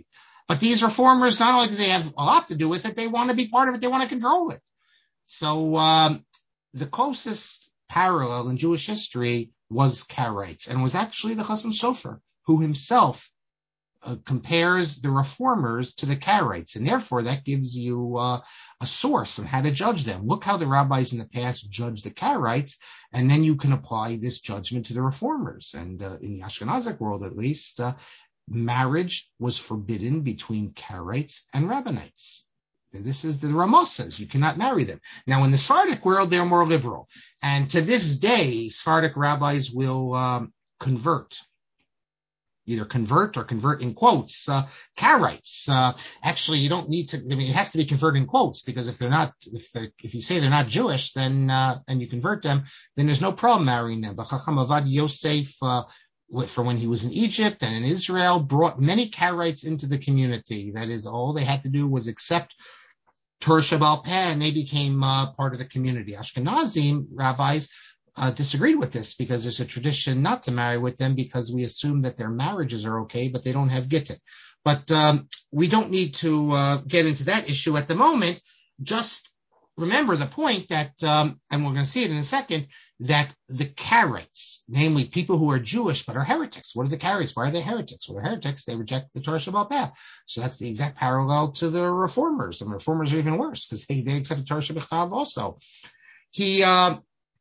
But these reformers, not only do they have a lot to do with it, they want to be part of it. They want to control it. So um, the closest parallel in Jewish history was Karaites, and was actually the Chasam Sofer, who himself uh, compares the reformers to the Karaites, and therefore that gives you uh, a source on how to judge them. Look how the rabbis in the past judged the Karaites, and then you can apply this judgment to the reformers. And uh, in the Ashkenazic world, at least, uh, marriage was forbidden between Karaites and Rabbanites. This is the Ramah says you cannot marry them. Now, in the Sephardic world, they're more liberal, and to this day, Sephardic rabbis will um, convert. Either convert or convert in quotes, uh, Karaites. Uh, actually, you don't need to, I mean, it has to be converted in quotes, because if they're not, if they if you say they're not Jewish, then, uh, and you convert them, then there's no problem marrying them. But Chacham Avad Yosef, uh, for when he was in Egypt and in Israel, brought many Karaites into the community. That is, all they had to do was accept Torah Sheba'al Peh, and they became uh, part of the community. Ashkenazim rabbis Uh, disagreed with this, because there's a tradition not to marry with them, because we assume that their marriages are okay, but they don't have gittin. But um, we don't need to uh, get into that issue at the moment. Just remember the point that, um, and we're going to see it in a second, that the Karaites, namely people who are Jewish but are heretics. What are the Karaites? Why are they heretics? Well, they're heretics. They reject the Torah Sheba'al Peh. So that's the exact parallel to the reformers. And the reformers are even worse, because they, they accept the Torah Sheba'al also. He... Uh,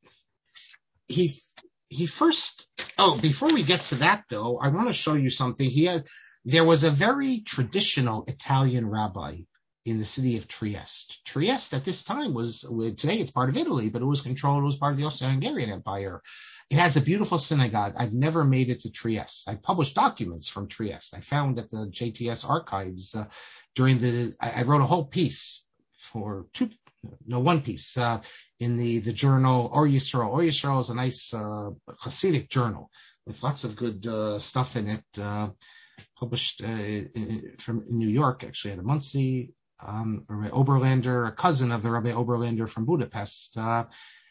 He he first. Oh, before we get to that though, I want to show you something. He had there was a very traditional Italian rabbi in the city of Trieste. Trieste at this time was today it's part of Italy, but it was controlled. It was part of the Austro-Hungarian Empire. It has a beautiful synagogue. I've never made it to Trieste. I've published documents from Trieste. I found at the J T S archives uh, during the. I, I wrote a whole piece for two. No, one piece uh, in the, the journal Or Yisrael. Or Yisrael is a nice uh, Hasidic journal with lots of good uh, stuff in it, uh, published uh, in, from New York, actually, at a Monsey, um, Rabbi Oberlander, a cousin of the Rabbi Oberlander from Budapest. Uh,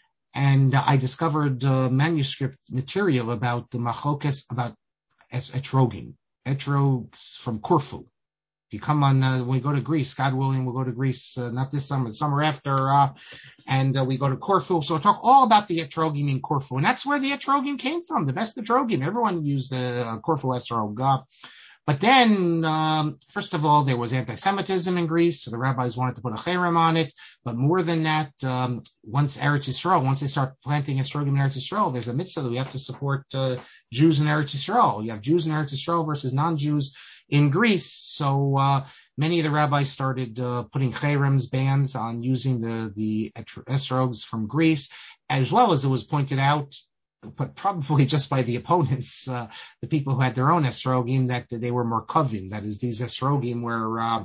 and I discovered uh, manuscript material about the Machlokas, about etrogim, etrogs from Corfu. If you come on, uh, when we go to Greece, God willing, we'll go to Greece, uh, not this summer, the summer after, uh, and uh, we go to Corfu. So we'll talk all about the etrogim in Corfu. And that's where the etrogim came from, the best etrogim. Everyone used uh, Corfu etrog. Uh, but then, um, first of all, there was anti-Semitism in Greece, so the rabbis wanted to put a cherem on it. But more than that, um, once Eretz Yisrael, once they start planting etrogim in Eretz Yisrael, there's a mitzvah that we have to support uh, Jews in Eretz Yisrael. You have Jews in Eretz Yisrael versus non-Jews in Greece. So uh, many of the rabbis started uh, putting cherems, bans on using the, the esrogs from Greece, as well as it was pointed out, but probably just by the opponents, uh, the people who had their own esrogim, that they were morkovim. That is, these esrogim were uh,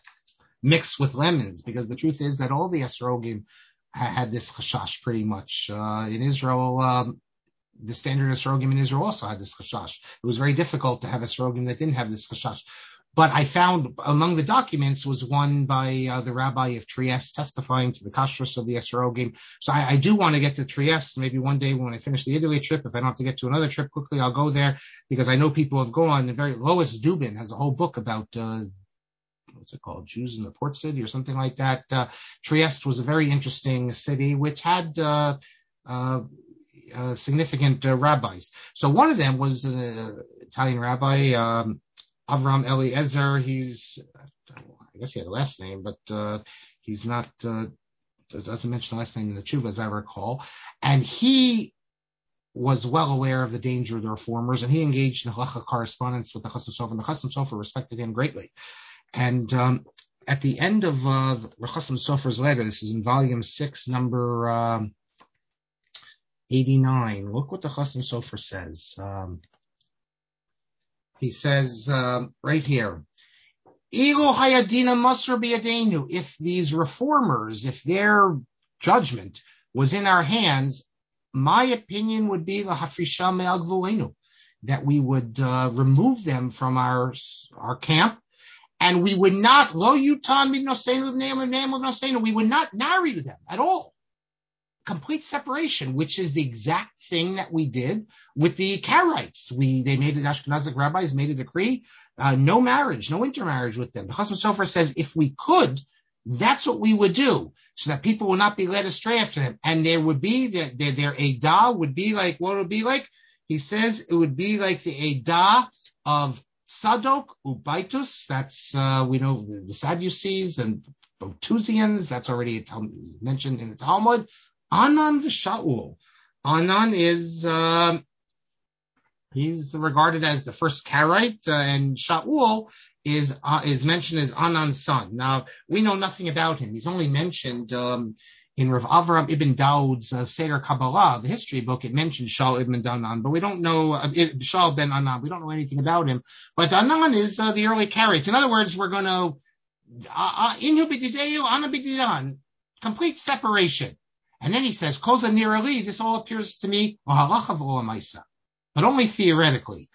mixed with lemons, because the truth is that all the esrogim ha- had this chashash pretty much. Uh, in Israel, um, the standard esrogim in Israel also had this chashash. It was very difficult to have esrogim that didn't have this chashash. But I found among the documents was one by uh, the rabbi of Trieste testifying to the kashrus of the esrogim. So I, I do want to get to Trieste. Maybe one day when I finish the Italy trip, if I don't have to get to another trip quickly, I'll go there, because I know people have gone. The very Lois Dubin has a whole book about uh, what's it called, Jews in the port city or something like that. Uh, Trieste was a very interesting city, which had uh, uh, uh, significant uh, rabbis. So one of them was an uh, Italian rabbi, um, Avram Eliezer. He's, I guess he had a last name, but uh, he's not, uh, doesn't mention the last name in the Tshuva, as I recall. And he was well aware of the danger of the reformers, and he engaged in halacha correspondence with the Chasam Sofer, and the Chasam Sofer respected him greatly. And um, at the end of uh, the Chasam Sofer's letter, this is in volume six, number um, eighty-nine, look what the Chasam Sofer says. Um, He says um, right here, if these reformers, if their judgment was in our hands, my opinion would be that we would uh, remove them from our our camp, and we would not we would not marry them at all. Complete separation, which is the exact thing that we did with the Karaites. We, they made the Ashkenazic rabbis made a decree uh, no marriage, no intermarriage with them. The Chasam Sofer says if we could, that's what we would do, so that people will not be led astray after them. And there would be, their, their, their Eidah would be like, what it would be like? He says it would be like the Eidah of Sadok Ubaitus. That's, uh, we know the, the Sadducees and Botusians. That's already mentioned in the Talmud. Anan v'Shaul. Anan is, uh, he's regarded as the first Karaite, uh, and Shaul is uh, is mentioned as Anan's son. Now, we know nothing about him. He's only mentioned um, in Rav Avram ibn Daud's uh, Seder Kabbalah, the history book. It mentions Shaul ibn Anan, but we don't know, uh, Shaul ben Anan, we don't know anything about him. But Anan is uh, the early Karaites. In other words, we're going to, Inhu b'dideyu, Ana b'didan, complete separation. And then he says, Koza nirali, this all appears to me, but only theoretically.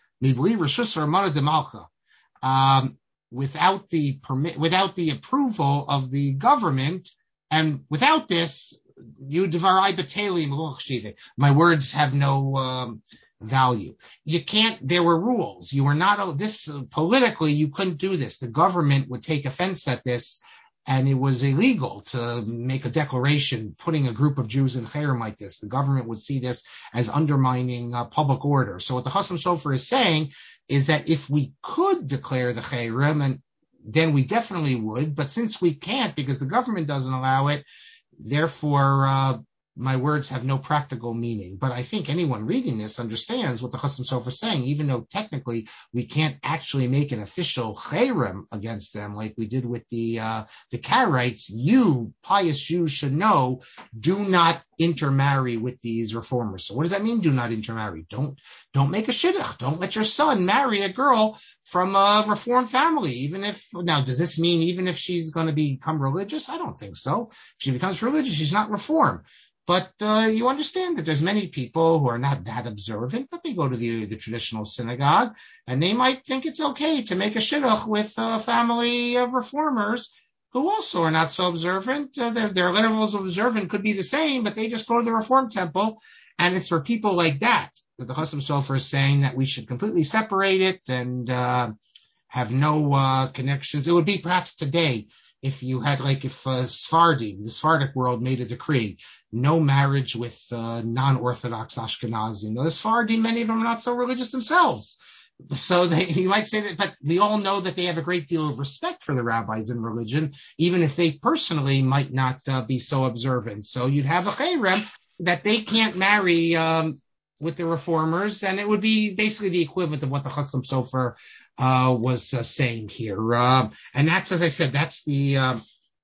Um, without the permit, without the approval of the government, and without this, you devarai b'telim, my words have no um, value. You can't. There were rules. You were not this uh, politically. You couldn't do this. The government would take offense at this, and it was illegal to make a declaration putting a group of Jews in cherem like this. The government would see this as undermining uh, public order. So what the Chasam Sofer is saying is that if we could declare the cherem, and then we definitely would, but since we can't because the government doesn't allow it, therefore uh, my words have no practical meaning. But I think anyone reading this understands what the Chasam Sofer is saying, even though technically we can't actually make an official cherem against them like we did with the uh, the Karaites. You, pious Jews, should know, do not intermarry with these reformers. So what does that mean, do not intermarry? Don't don't make a shidduch. Don't let your son marry a girl from a reformed family, even if, now, does this mean even if she's going to become religious? I don't think so. If she becomes religious, she's not reformed. But uh, you understand that there's many people who are not that observant, but they go to the, the traditional synagogue, and they might think it's okay to make a shidduch with a family of reformers who also are not so observant. Uh, their, their levels of observant could be the same, but they just go to the Reform Temple. And it's for people like that that the Chasam Sofer is saying that we should completely separate it and uh, have no uh, connections. It would be perhaps today if you had, like, if uh, Sephardim, the Sephardic world, made a decree, no marriage with uh, non-Orthodox Ashkenazim. The Sephardim, many of them are not so religious themselves. So they, you might say that, but we all know that they have a great deal of respect for the rabbis in religion, even if they personally might not uh, be so observant. So you'd have a cherem that they can't marry um, with the reformers, and it would be basically the equivalent of what the Chasam Sofer uh, was uh, saying here. Uh, and that's, as I said, that's the, uh,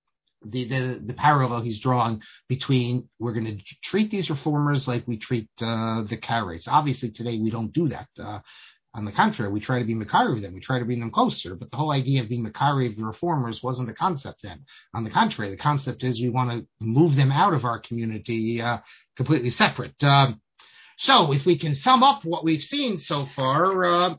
the the the parallel he's drawing between, we're going to treat these reformers like we treat uh, the Karaites. Obviously, today we don't do that. Uh, on the contrary, we try to be Makari of them. We try to bring them closer. But the whole idea of being Makari of the reformers wasn't the concept then. On the contrary, the concept is we want to move them out of our community uh, completely separate. Uh, so if we can sum up what we've seen so far, uh,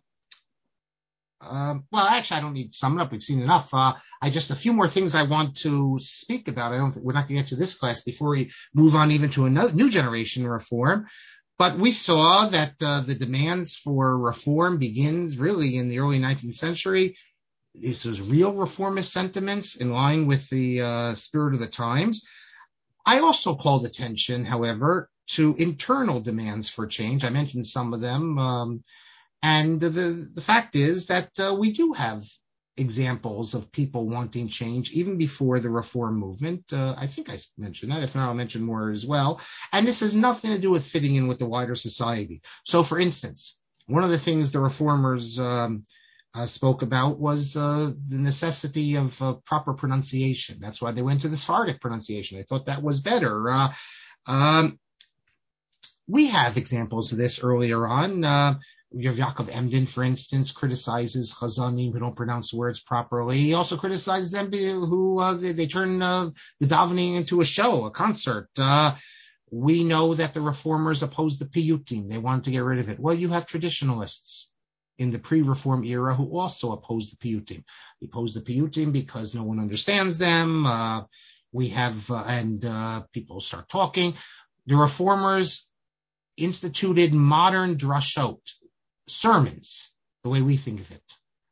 uh, well, actually, I don't need to sum it up. We've seen enough. Uh, I just, a few more things I want to speak about. I don't think we're not going to get to this class before we move on even to a no, new generation reform. But we saw that uh, the demands for reform begins really in the early nineteenth century. This was real reformist sentiments in line with the uh, spirit of the times. I also called attention, however, to internal demands for change. I mentioned some of them. Um, and the, the fact is that uh, we do have examples of people wanting change even before the reform movement. Uh, I think I mentioned that. If not, I'll mention more as well. And this has nothing to do with fitting in with the wider society. So, for instance, one of the things the reformers um, uh, spoke about was uh, the necessity of uh, proper pronunciation. That's why they went to the Sephardic pronunciation. They thought that was better. Uh, um, we have examples of this earlier on. Uh, Yaakov Emden, for instance, criticizes Chazanim who don't pronounce words properly. He also criticizes them who uh, they, they turn uh, the davening into a show, a concert. Uh, we know that the reformers opposed the piyutim. They wanted to get rid of it. Well, you have traditionalists in the pre-reform era who also opposed the piyutim. They opposed the piyutim because no one understands them. Uh, we have, uh, and uh, people start talking. The reformers instituted modern drashot, sermons, the way we think of it.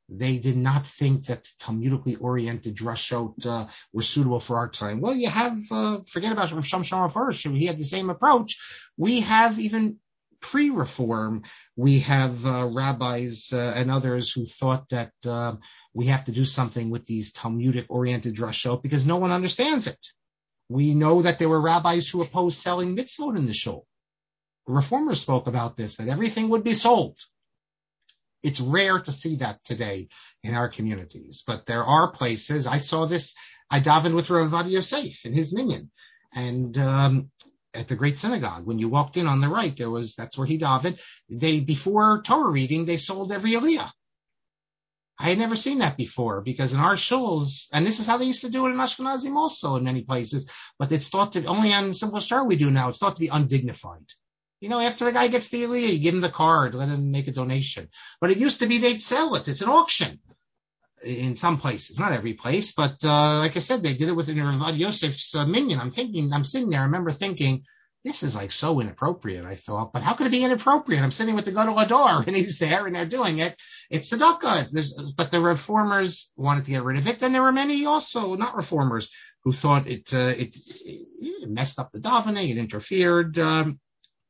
They did not think that Talmudically oriented drashot uh, were suitable for our time. Well, you have, uh, forget about Rav Shamshon first. He had the same approach. We have even pre-reform, we have uh, rabbis uh, and others who thought that uh, we have to do something with these Talmudic oriented drashot because no one understands it. We know that there were rabbis who opposed selling mitzvot in the shul. Reformers spoke about this, that everything would be sold. It's rare to see that today in our communities, but there are places. I saw this. I davened with Rav Ovadia Yosef in his minyan, and um, at the Great Synagogue, when you walked in on the right, there was that's where he davened. They before Torah reading, they sold every aliyah. I had never seen that before because in our shuls, and this is how they used to do it in Ashkenazim also in many places, but it's thought to only on Simple Star we do now. It's thought to be undignified. You know, after the guy gets the aliyah, you give him the card, let him make a donation. But it used to be they'd sell it. It's an auction in some places, not every place. But uh, like I said, they did it with Rav Ovadia Yosef's uh, minyan. I'm thinking, I'm sitting there, I remember thinking, this is like so inappropriate, I thought. But how could it be inappropriate? I'm sitting with the Gadol Hador, and he's there, and they're doing it. It's tzedakah. There's, but the reformers wanted to get rid of it. Then there were many also not reformers who thought it uh, it, it messed up the davening, it interfered. Um,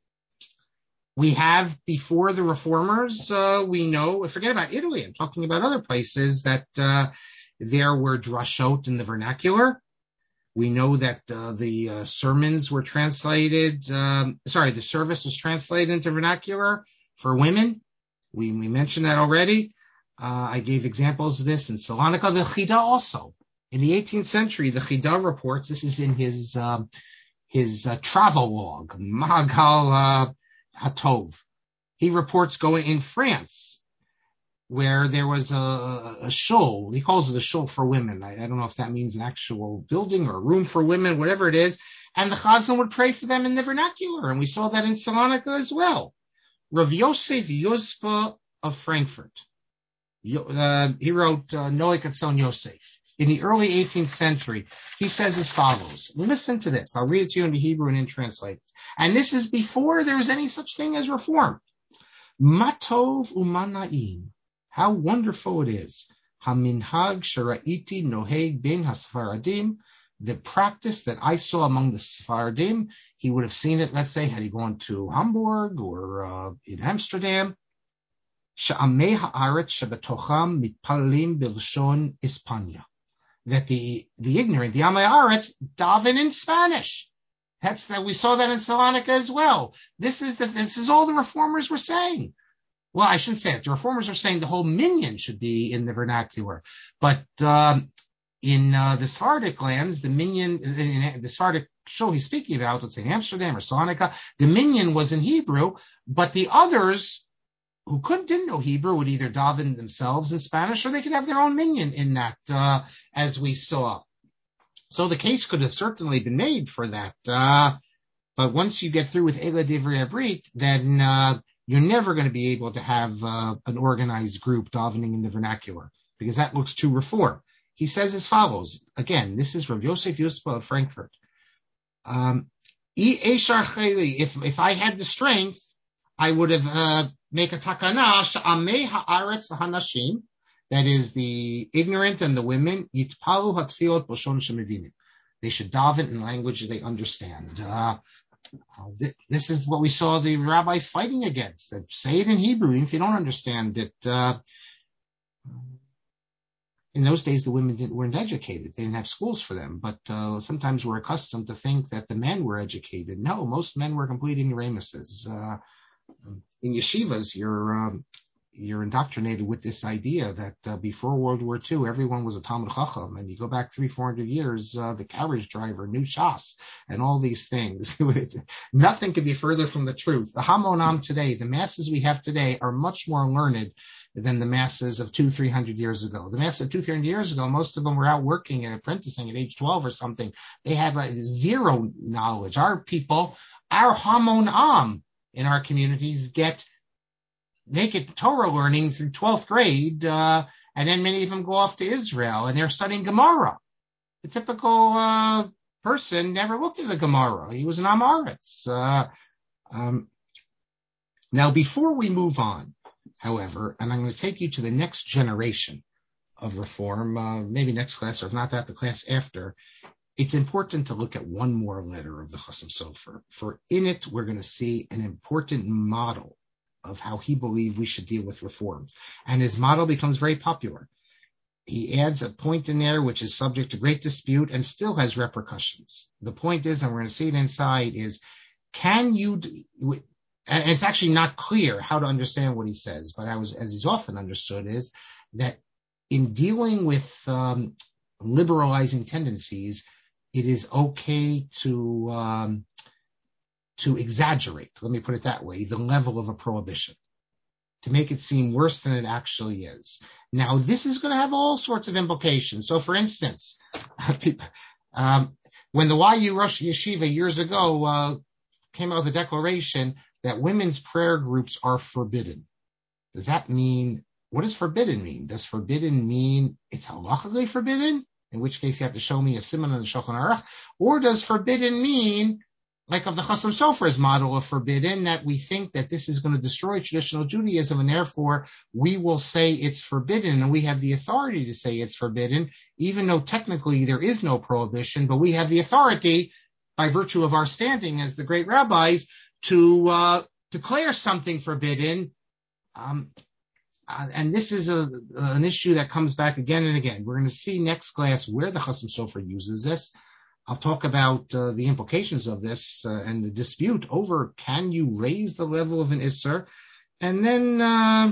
We have, before the reformers, uh, we know, forget about Italy, I'm talking about other places, that uh, there were drashot in the vernacular. We know that uh, the uh, sermons were translated, um, sorry, the service was translated into vernacular for women. We, we mentioned that already. Uh, I gave examples of this in Salonika. The Chida also. In the eighteenth century, the Chida reports, this is in his, um, his uh, travel log, Mahagal, uh, Hatov. He reports going in France, where there was a, a shul. He calls it a shul for women. I, I don't know if that means an actual building or a room for women, whatever it is. And the chazan would pray for them in the vernacular. And we saw that in Salonika as well. Rav Yosef Yospa of Frankfurt. Uh, he wrote uh, Noach Atzon Yosef. In the early eighteenth century, he says as follows. Listen to this. I'll read it to you in the Hebrew and in translate. And this is before there was any such thing as reform. Matov umana'im. How wonderful it is. Haminhag shara'iti noheg bin hasfaradim. The practice that I saw among the Sephardim, he would have seen it, let's say, had he gone to Hamburg or uh, in Amsterdam. Sha'amei ha'aretz shabatocham mitpalim bilshon Hispania. That the, the ignorant, the Amei Haaretz, daven in Spanish. That's that we saw that in Salonika as well. This is the, this is all the reformers were saying. Well, I shouldn't say it. The reformers are saying the whole minyan should be in the vernacular. But um, in uh, the Sephardic lands, the minyan, in the Sephardic show he's speaking about, let's say Amsterdam or Salonika, the minyan was in Hebrew, but the others who couldn't didn't know Hebrew would either daven themselves in Spanish or they could have their own minyan in that, uh, as we saw. So the case could have certainly been made for that. Uh, but once you get through with Ela Divrei Abrit, then uh, you're never going to be able to have uh, an organized group davening in the vernacular because that looks too reform. He says as follows. Again, this is Rav Yosef Yospa of Frankfurt. Um, if, if I had the strength, I would have uh, make a takana sha'amei ha'aretz hanashim, that is the ignorant and the women, yitpalu hatfiot b'shon shemivinin. They should daven in language they understand. Uh, th- this is what we saw the rabbis fighting against. That say it in Hebrew, even if you don't understand it. Uh, in those days, the women didn't, weren't educated. They didn't have schools for them. But uh, sometimes we're accustomed to think that the men were educated. No, most men were complete ignoramuses. Uh, in yeshivas, you're um, you're indoctrinated with this idea that uh, before World War Two, everyone was a Talmud Chacham, and you go back three, four hundred years, uh, the carriage driver knew Shas and all these things. Nothing could be further from the truth. The Hamonam today, the masses we have today, are much more learned than the masses of two, three hundred years ago. The masses of two, three hundred years ago, most of them were out working and apprenticing at age twelve or something. They had like zero knowledge. Our people, our Hamonam in our communities get naked Torah learning through twelfth grade, uh, and then many of them go off to Israel and they're studying Gemara. The typical uh, person never looked at a Gemara. He was an Amaretz. Uh, um, now, before we move on however, and I'm going to take you to the next generation of reform, uh, maybe next class, or if not that, the class after. It's important to look at one more letter of the Chasam Sofer, for in it we're going to see an important model of how he believed we should deal with reforms. And his model becomes very popular. He adds a point in there which is subject to great dispute and still has repercussions. The point is, and we're going to see it inside, is can you, and it's actually not clear how to understand what he says, but I was, as he's often understood, is that in dealing with um, liberalizing tendencies, it is okay to um, to exaggerate, let me put it that way, the level of a prohibition, to make it seem worse than it actually is. Now, this is going to have all sorts of implications. So, for instance, um, when the Y U Rosh Yeshiva years ago uh, came out with a declaration that women's prayer groups are forbidden, does that mean, what does forbidden mean? Does forbidden mean it's halachically forbidden? In which case you have to show me a siman on the Shulchan Aruch. Or does forbidden mean, like of the Chasam Sofer's model of forbidden, that we think that this is going to destroy traditional Judaism and therefore we will say it's forbidden and we have the authority to say it's forbidden, even though technically there is no prohibition, but we have the authority by virtue of our standing as the great rabbis to uh, declare something forbidden. Um, Uh, and this is a, an issue that comes back again and again. We're going to see next class where the Chasam Sofer uses this. I'll talk about uh, the implications of this uh, and the dispute over can you raise the level of an Isser. And then, uh,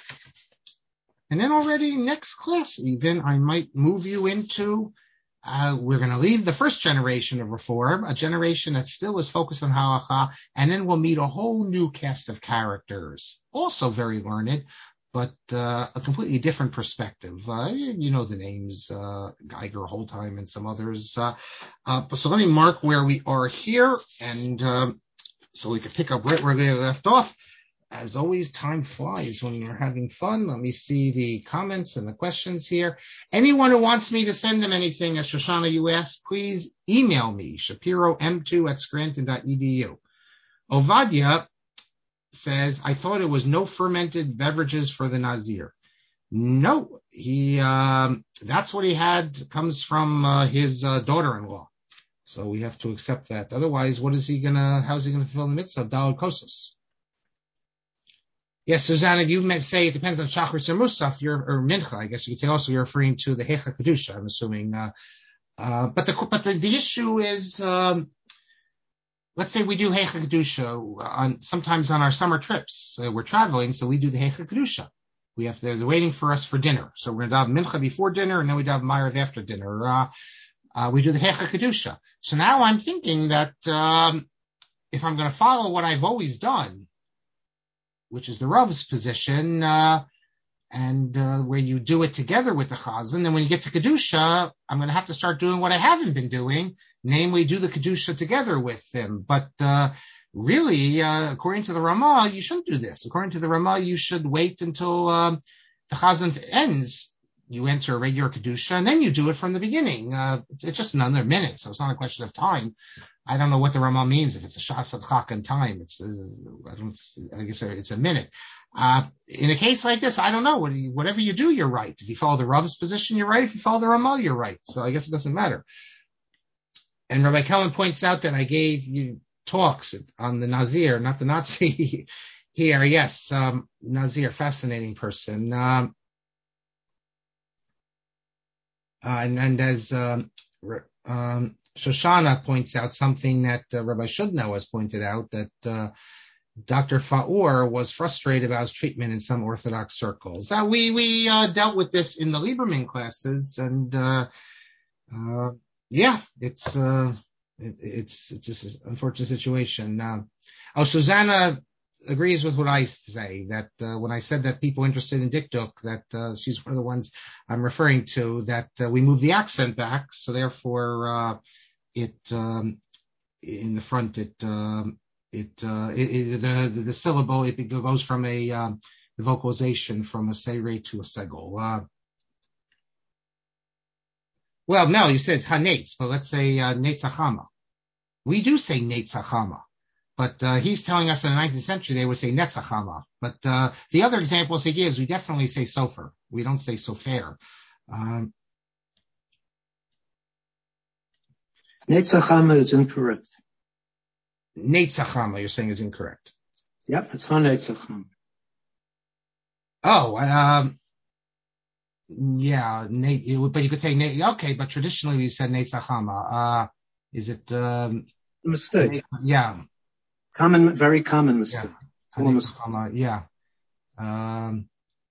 and then already next class even, I might move you into, uh, we're going to leave the first generation of Reform, a generation that still is focused on Halacha, and then we'll meet a whole new cast of characters, also very learned, but uh, a completely different perspective. Uh, you know the names, uh, Geiger, Holtheim, and some others. Uh, uh, so let me mark where we are here, and um, so we can pick up right where we left off. As always, time flies when you're having fun. Let me see the comments and the questions here. Anyone who wants me to send them anything, as Shoshana, you asked, please email me, shapiro m two at scranton dot e d u. Ovadia says, I thought it was no fermented beverages for the Nazir. No, he, um, that's what he had, comes from uh, his uh, daughter-in-law. So we have to accept that. Otherwise, what is he gonna, how's he gonna fulfill the mitzvah? Daled kosos. Yes, Susanna, you may say it depends on Shachris or Musaf, you're, or Mincha. I guess you could say also you're referring to the Hecha Kedusha, I'm assuming. Uh, uh, but the, but the, the issue is, um, let's say we do Hecha Kedusha on sometimes on our summer trips. Uh, we're traveling, so we do the Hecha Kedusha. We have to, they're waiting for us for dinner. So we're going to have Mincha before dinner, and then we have Ma'ariv after dinner. Uh, uh, we do the Hecha Kedusha. So now I'm thinking that um, if I'm going to follow what I've always done, which is the Rav's position, uh, and uh, where you do it together with the Chazan, and when you get to Kedusha, I'm going to have to start doing what I haven't been doing, namely do the Kedusha together with him. But uh, really, uh, according to the Ramah, you shouldn't do this. According to the Ramah, you should wait until um, the Chazan ends. You answer a regular Kedusha, and then you do it from the beginning. Uh, it's just another minute, so it's not a question of time. I don't know what the Ramah means. If it's a Shas Chak in time, it's, uh, I don't, I guess it's a minute. Uh, in a case like this, I don't know. Whatever you do, you're right. If you follow the Rav's position, you're right. If you follow the Ramah, you're right. So I guess it doesn't matter. And Rabbi Kellen points out that I gave you talks on the Nazir, not the Nazi here. Yes, um, Nazir, fascinating person. Um, uh, and, and as um, um, Shoshana points out something that uh, Rabbi Shudno has pointed out, that uh, Doctor Faur was frustrated about his treatment in some Orthodox circles. Uh, we we uh, dealt with this in the Lieberman classes, and uh, uh, yeah, it's uh, it, it's it's an unfortunate situation. Uh, oh, Susanna agrees with what I say, that uh, when I said that people interested in Dikduk, that uh, she's one of the ones I'm referring to, that uh, we move the accent back, so therefore uh, it um, in the front it um, it, uh, it, it the, the the syllable it goes from a um, the vocalization from a seirei to a segol. Uh, well, no, you said it's hanetz, but let's say uh, netzachama. We do say netzachama. But uh, he's telling us in the nineteenth century they would say Netzachama. But uh, the other examples he gives, we definitely say Sofer. We don't say Sofer. Um,
Netzachama is incorrect.
Netzachama, you're saying, is incorrect.
Yep, it's on Netzachama.
Oh, um, yeah, but you could say, okay, but traditionally we said Netzachama. Uh, is it? Um,
mistake.
Yeah.
Common, very common mistake.
Yeah. Netzachama, yeah. Um,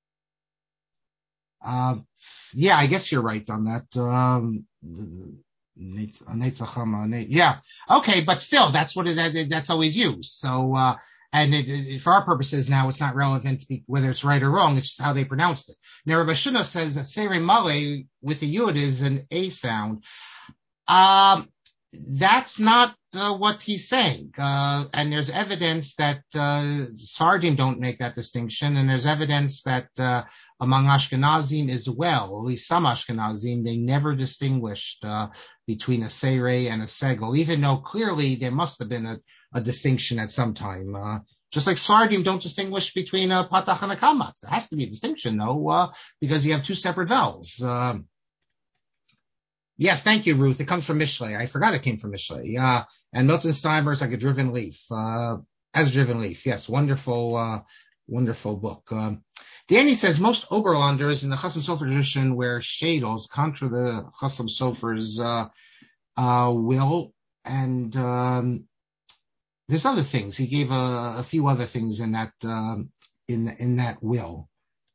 uh, yeah, I guess you're right on that. Um, Netzachama, yeah. Okay, but still, that's what it, that, that's always used. So, uh, and it, it, for our purposes now, it's not relevant to be, whether it's right or wrong. It's just how they pronounced it. Now, Rabbi Shuna says that Seirei Male with a yud is an A sound. Um, that's not uh, what he's saying. Uh, and there's evidence that uh, Sephardim don't make that distinction. And there's evidence that uh, among Ashkenazim as well, at least some Ashkenazim, they never distinguished uh, between a Seirei and a Segel, even though clearly there must have been a, a distinction at some time. Uh, just like Sephardim don't distinguish between a Patach and a Kamatz. There has to be a distinction, though, uh, because you have two separate vowels. Uh, Yes, thank you, Ruth. It comes from Mishlei. I forgot it came from Mishlei. Uh, and Milton Steinberg's like a driven leaf, uh, as a driven leaf. Yes, wonderful, uh, wonderful book. Um, Danny says most Oberlanders in the Chasam Sofer tradition wear shadels, contra the Chasam Sofer's, uh, uh, will. And, um, there's other things. He gave a, a few other things in that, um, in, in that will.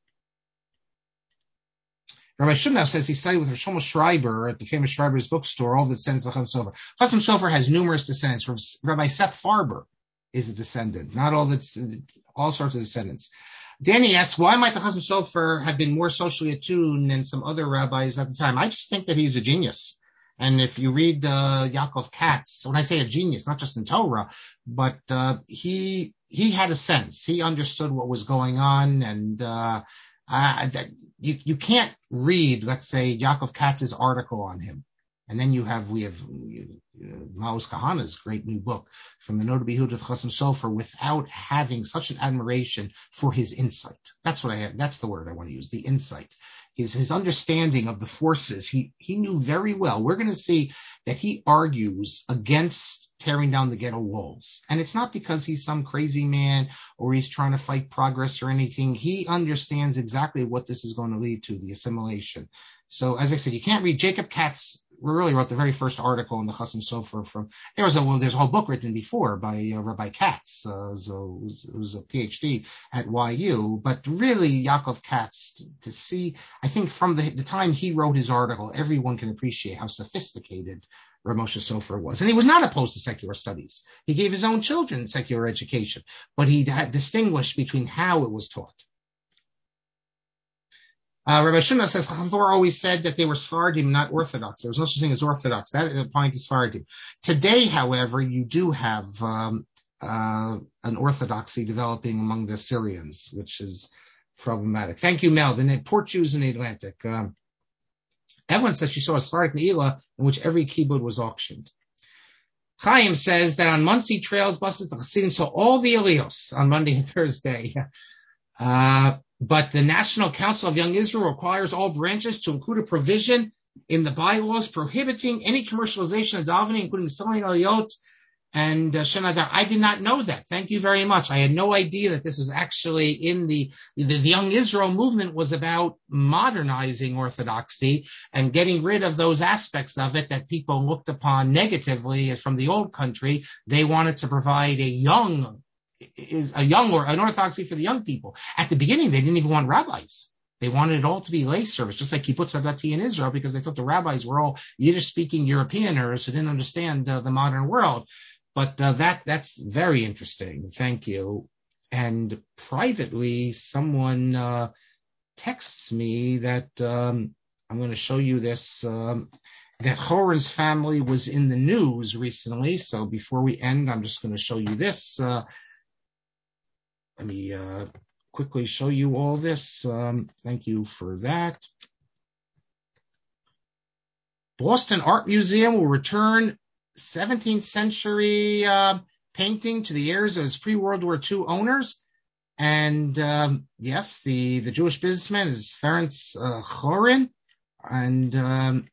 Rabbi Shunau says he studied with Shlomo Schreiber at the famous Schreiber's bookstore, all the descendants of Chasam Sofer. Chasam Sofer has numerous descendants. Rabbi Seth Farber is a descendant, not all the, all sorts of descendants. Danny asks, why might the Chasam Sofer have been more socially attuned than some other rabbis at the time? I just think that he's a genius. And if you read uh, Yaakov Katz, when I say a genius, not just in Torah, but uh, he he had a sense. He understood what was going on, and uh, uh, you you can't read, let's say, Yaakov Katz's article on him, and then you have we have uh, Maoz Kahana's great new book from the Noda B'Yehuda to Chasam Sofer without having such an admiration for his insight. That's what I have. That's the word I want to use. The insight. His, his understanding of the forces, he, he knew very well. We're going to see that he argues against tearing down the ghetto walls. And it's not because he's some crazy man or he's trying to fight progress or anything. He understands exactly what this is going to lead to, the assimilation. So, as I said, you can't read Jacob Katz. Really wrote the very first article in the Chasam Sofer from, there was a, well, there's a whole book written before by uh, Rabbi Katz, uh, so it was, it was a PhD at Y U, but really Yaakov Katz to, to see, I think from the, the time he wrote his article, everyone can appreciate how sophisticated Rav Moshe Sofer was. And he was not opposed to secular studies. He gave his own children secular education, but he had distinguished between how it was taught. Uh, Rabbi Shuna says, Chacham Torah always said that they were Sephardim, not Orthodox. There was no such thing as Orthodox. That is applying to Sephardim. Today, however, you do have um, uh, an Orthodoxy developing among the Syrians, which is problematic. Thank you, Mel. The Port Jews in the Atlantic. Um, Evelyn says she saw a Sephardic Ne'ilah in which every kibbutz was auctioned. Chaim says that on Monsey trails, buses, the Hasidim saw all the Elios on Monday and Thursday. Uh, But the National Council of Young Israel requires all branches to include a provision in the bylaws prohibiting any commercialization of davening, including selling aliyot and uh, shenadar. I did not know that. Thank you very much. I had no idea that this was actually in the, the, the Young Israel movement was about modernizing Orthodoxy and getting rid of those aspects of it that people looked upon negatively as from the old country. They wanted to provide a young is a young or an orthodoxy for the young people. At the beginning, they didn't even want rabbis. They wanted it all to be lay service, just like Kibbutz Hadati in Israel, because they thought the rabbis were all Yiddish-speaking Europeaners who didn't understand uh, the modern world. But uh, that that's very interesting. Thank you. And privately, someone uh, texts me that um, I'm going to show you this. Um, that Horan's family was in the news recently. So before we end, I'm just going to show you this. Uh, Let me uh, quickly show you all this. Um, thank you for that. Boston Art Museum will return seventeenth century uh, painting to the heirs of his pre-World War Two owners. And um, yes, the, the Jewish businessman is Ferenc uh, Chorin. And um,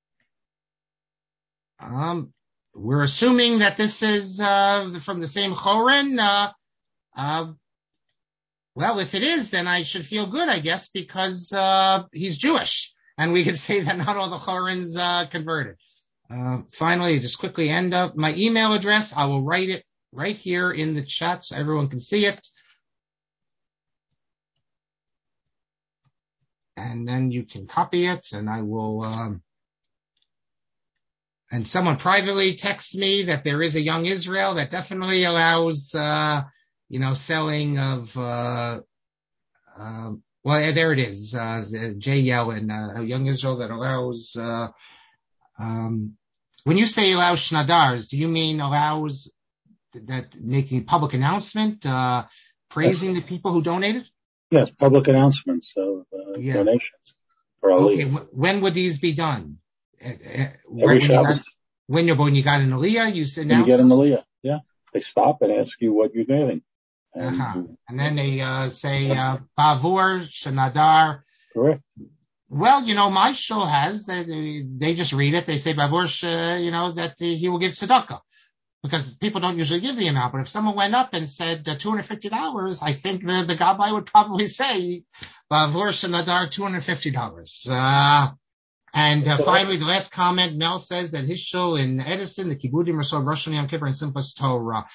um, we're assuming that this is uh, from the same Chorin. Uh, uh, well, if it is, then I should feel good, I guess, because uh, he's Jewish. And we could say that not all the Chorins uh, converted. Uh, finally, just quickly end up my email address. I will write it right here in the chat so everyone can see it. And then you can copy it, and I will, um, and someone privately texts me that there is a Young Israel that definitely allows, uh, you know, selling of, uh, um, well, there it is, uh, Jay Yellen, uh, a Young Israel that allows, uh, um, when you say allows shnadars, do you mean allows that making a public announcement, uh, praising yes. the people who donated?
Yes, public announcements of uh, yeah. donations for Aliyah.
Okay, w- when would these be done? Uh, uh,
Every
when
Shabbos.
You got, when, you, when you got an Aliyah, you said
When you get an Aliyah, yeah. They stop and ask you what you're giving.
And, uh-huh. and then they uh, say, uh, Bavur, Shanadar.
Correct.
Well, you know, my show has, they, they just read it. They say, Bavur, uh, you know, that uh, he will give tzedakah. Because people don't usually give the amount. But if someone went up and said uh, two hundred fifty dollars, I think the, the gabbai would probably say, Bavur Shanadar, two hundred fifty dollars. Uh, and uh, finally, the last comment, Mel says that his show in Edison, the Kibbudim Rasov, Rosh Hashanah, Yom Kippur, and Simchas Torah,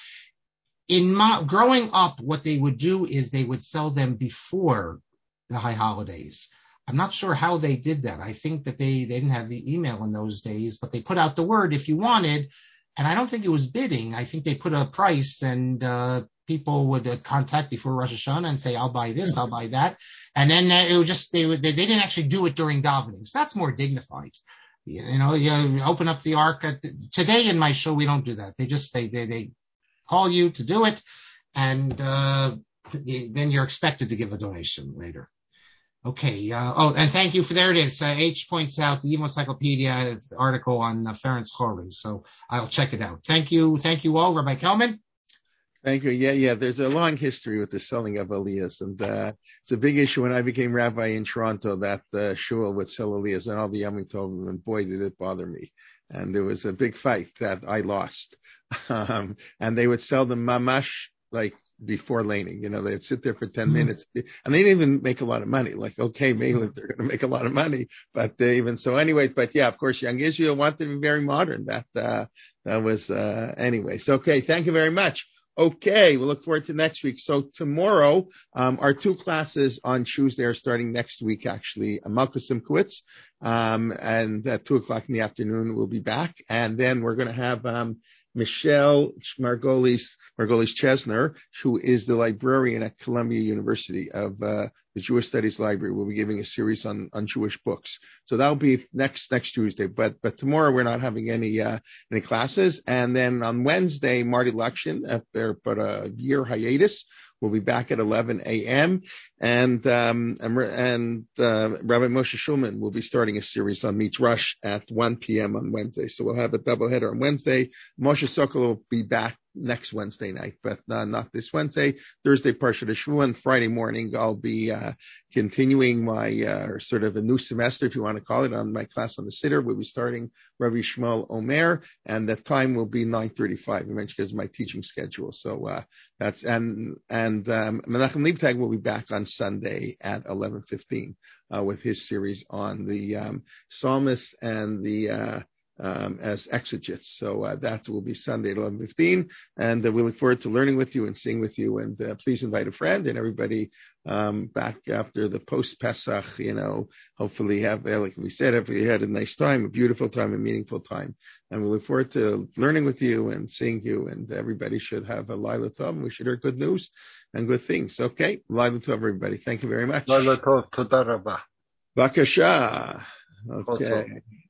in my, growing up, what they would do is they would sell them before the high holidays. I'm not sure how they did that. I think that they, they didn't have the email in those days, but they put out the word if you wanted. And I don't think it was bidding. I think they put a price and uh, people would uh, contact before Rosh Hashanah and say, I'll buy this, I'll buy that. And then uh, it was just, they would, they, they didn't actually do it during davening. So that's more dignified. You, you know, you open up the ark. At the, today in my show, we don't do that. They just, they, they, they call you to do it. And uh, then you're expected to give a donation later. Okay. Uh, oh, and thank you for, there it is. Uh, H points out the Evil Encyclopedia article on uh, Ferenc Chorin. So I'll check it out. Thank you. Thank you all, Rabbi Kelman.
Thank you. Yeah, yeah. There's a long history with the selling of aliyahs, and uh, it's a big issue. When I became rabbi in Toronto, that the uh, shul would sell aliyahs and all the Yom Tovim, and boy, did it bother me. And there was a big fight that I lost. Um, and they would sell them mamash, like, before laning, you know, they'd sit there for ten mm-hmm. minutes, and they didn't even make a lot of money. Like, okay, maybe they're going to make a lot of money, but they even so anyway. But yeah, of course, Young Israel wanted to be very modern. That uh, that was uh, anyways. Okay, thank you very much. Okay, we'll look forward to next week. So tomorrow, um, our two classes on Tuesday are starting next week. Actually, Malkus Simkowitz, um, and at two o'clock in the afternoon we'll be back, and then we're going to have um. Michelle Margolis, Margolis Chesner, who is the librarian at Columbia University of uh, the Jewish Studies Library, will be giving a series on, on Jewish books. So that'll be next next Tuesday. But but tomorrow we're not having any uh, any classes. And then on Wednesday, Marty Lakshin, after about a year hiatus, will be back at eleven a.m. And um, and, and uh, Rabbi Moshe Shulman will be starting a series on Midrash at one p.m. on Wednesday. So we'll have a doubleheader on Wednesday. Moshe Sokol will be back next Wednesday night, but uh, not this Wednesday. Thursday, Parshat Shvuah, and Friday morning, I'll be uh, continuing my uh, sort of a new semester, if you want to call it, on my class on the Siddur. We'll be starting Rabbi Shmuel Omer, and the time will be nine thirty-five, eventually, because of my teaching schedule. So uh, that's, and and um, Menachem Leibtag will be back on Sunday at eleven fifteen uh, with his series on the um, psalmist and the uh, Um, as exegetes. So uh, that will be Sunday at eleven fifteen, and uh, we look forward to learning with you and seeing with you. And uh, please invite a friend, and everybody um, back after the post-Pesach, you know, hopefully have, like we said, everybody had a nice time, a beautiful time, a meaningful time. And we look forward to learning with you and seeing you, and everybody should have a Laila Tov, and we should hear good news and good things. Okay, Laila Tov, everybody. Thank you very much.
Laila Tov, Toda Rabba.
Bakasha. Okay.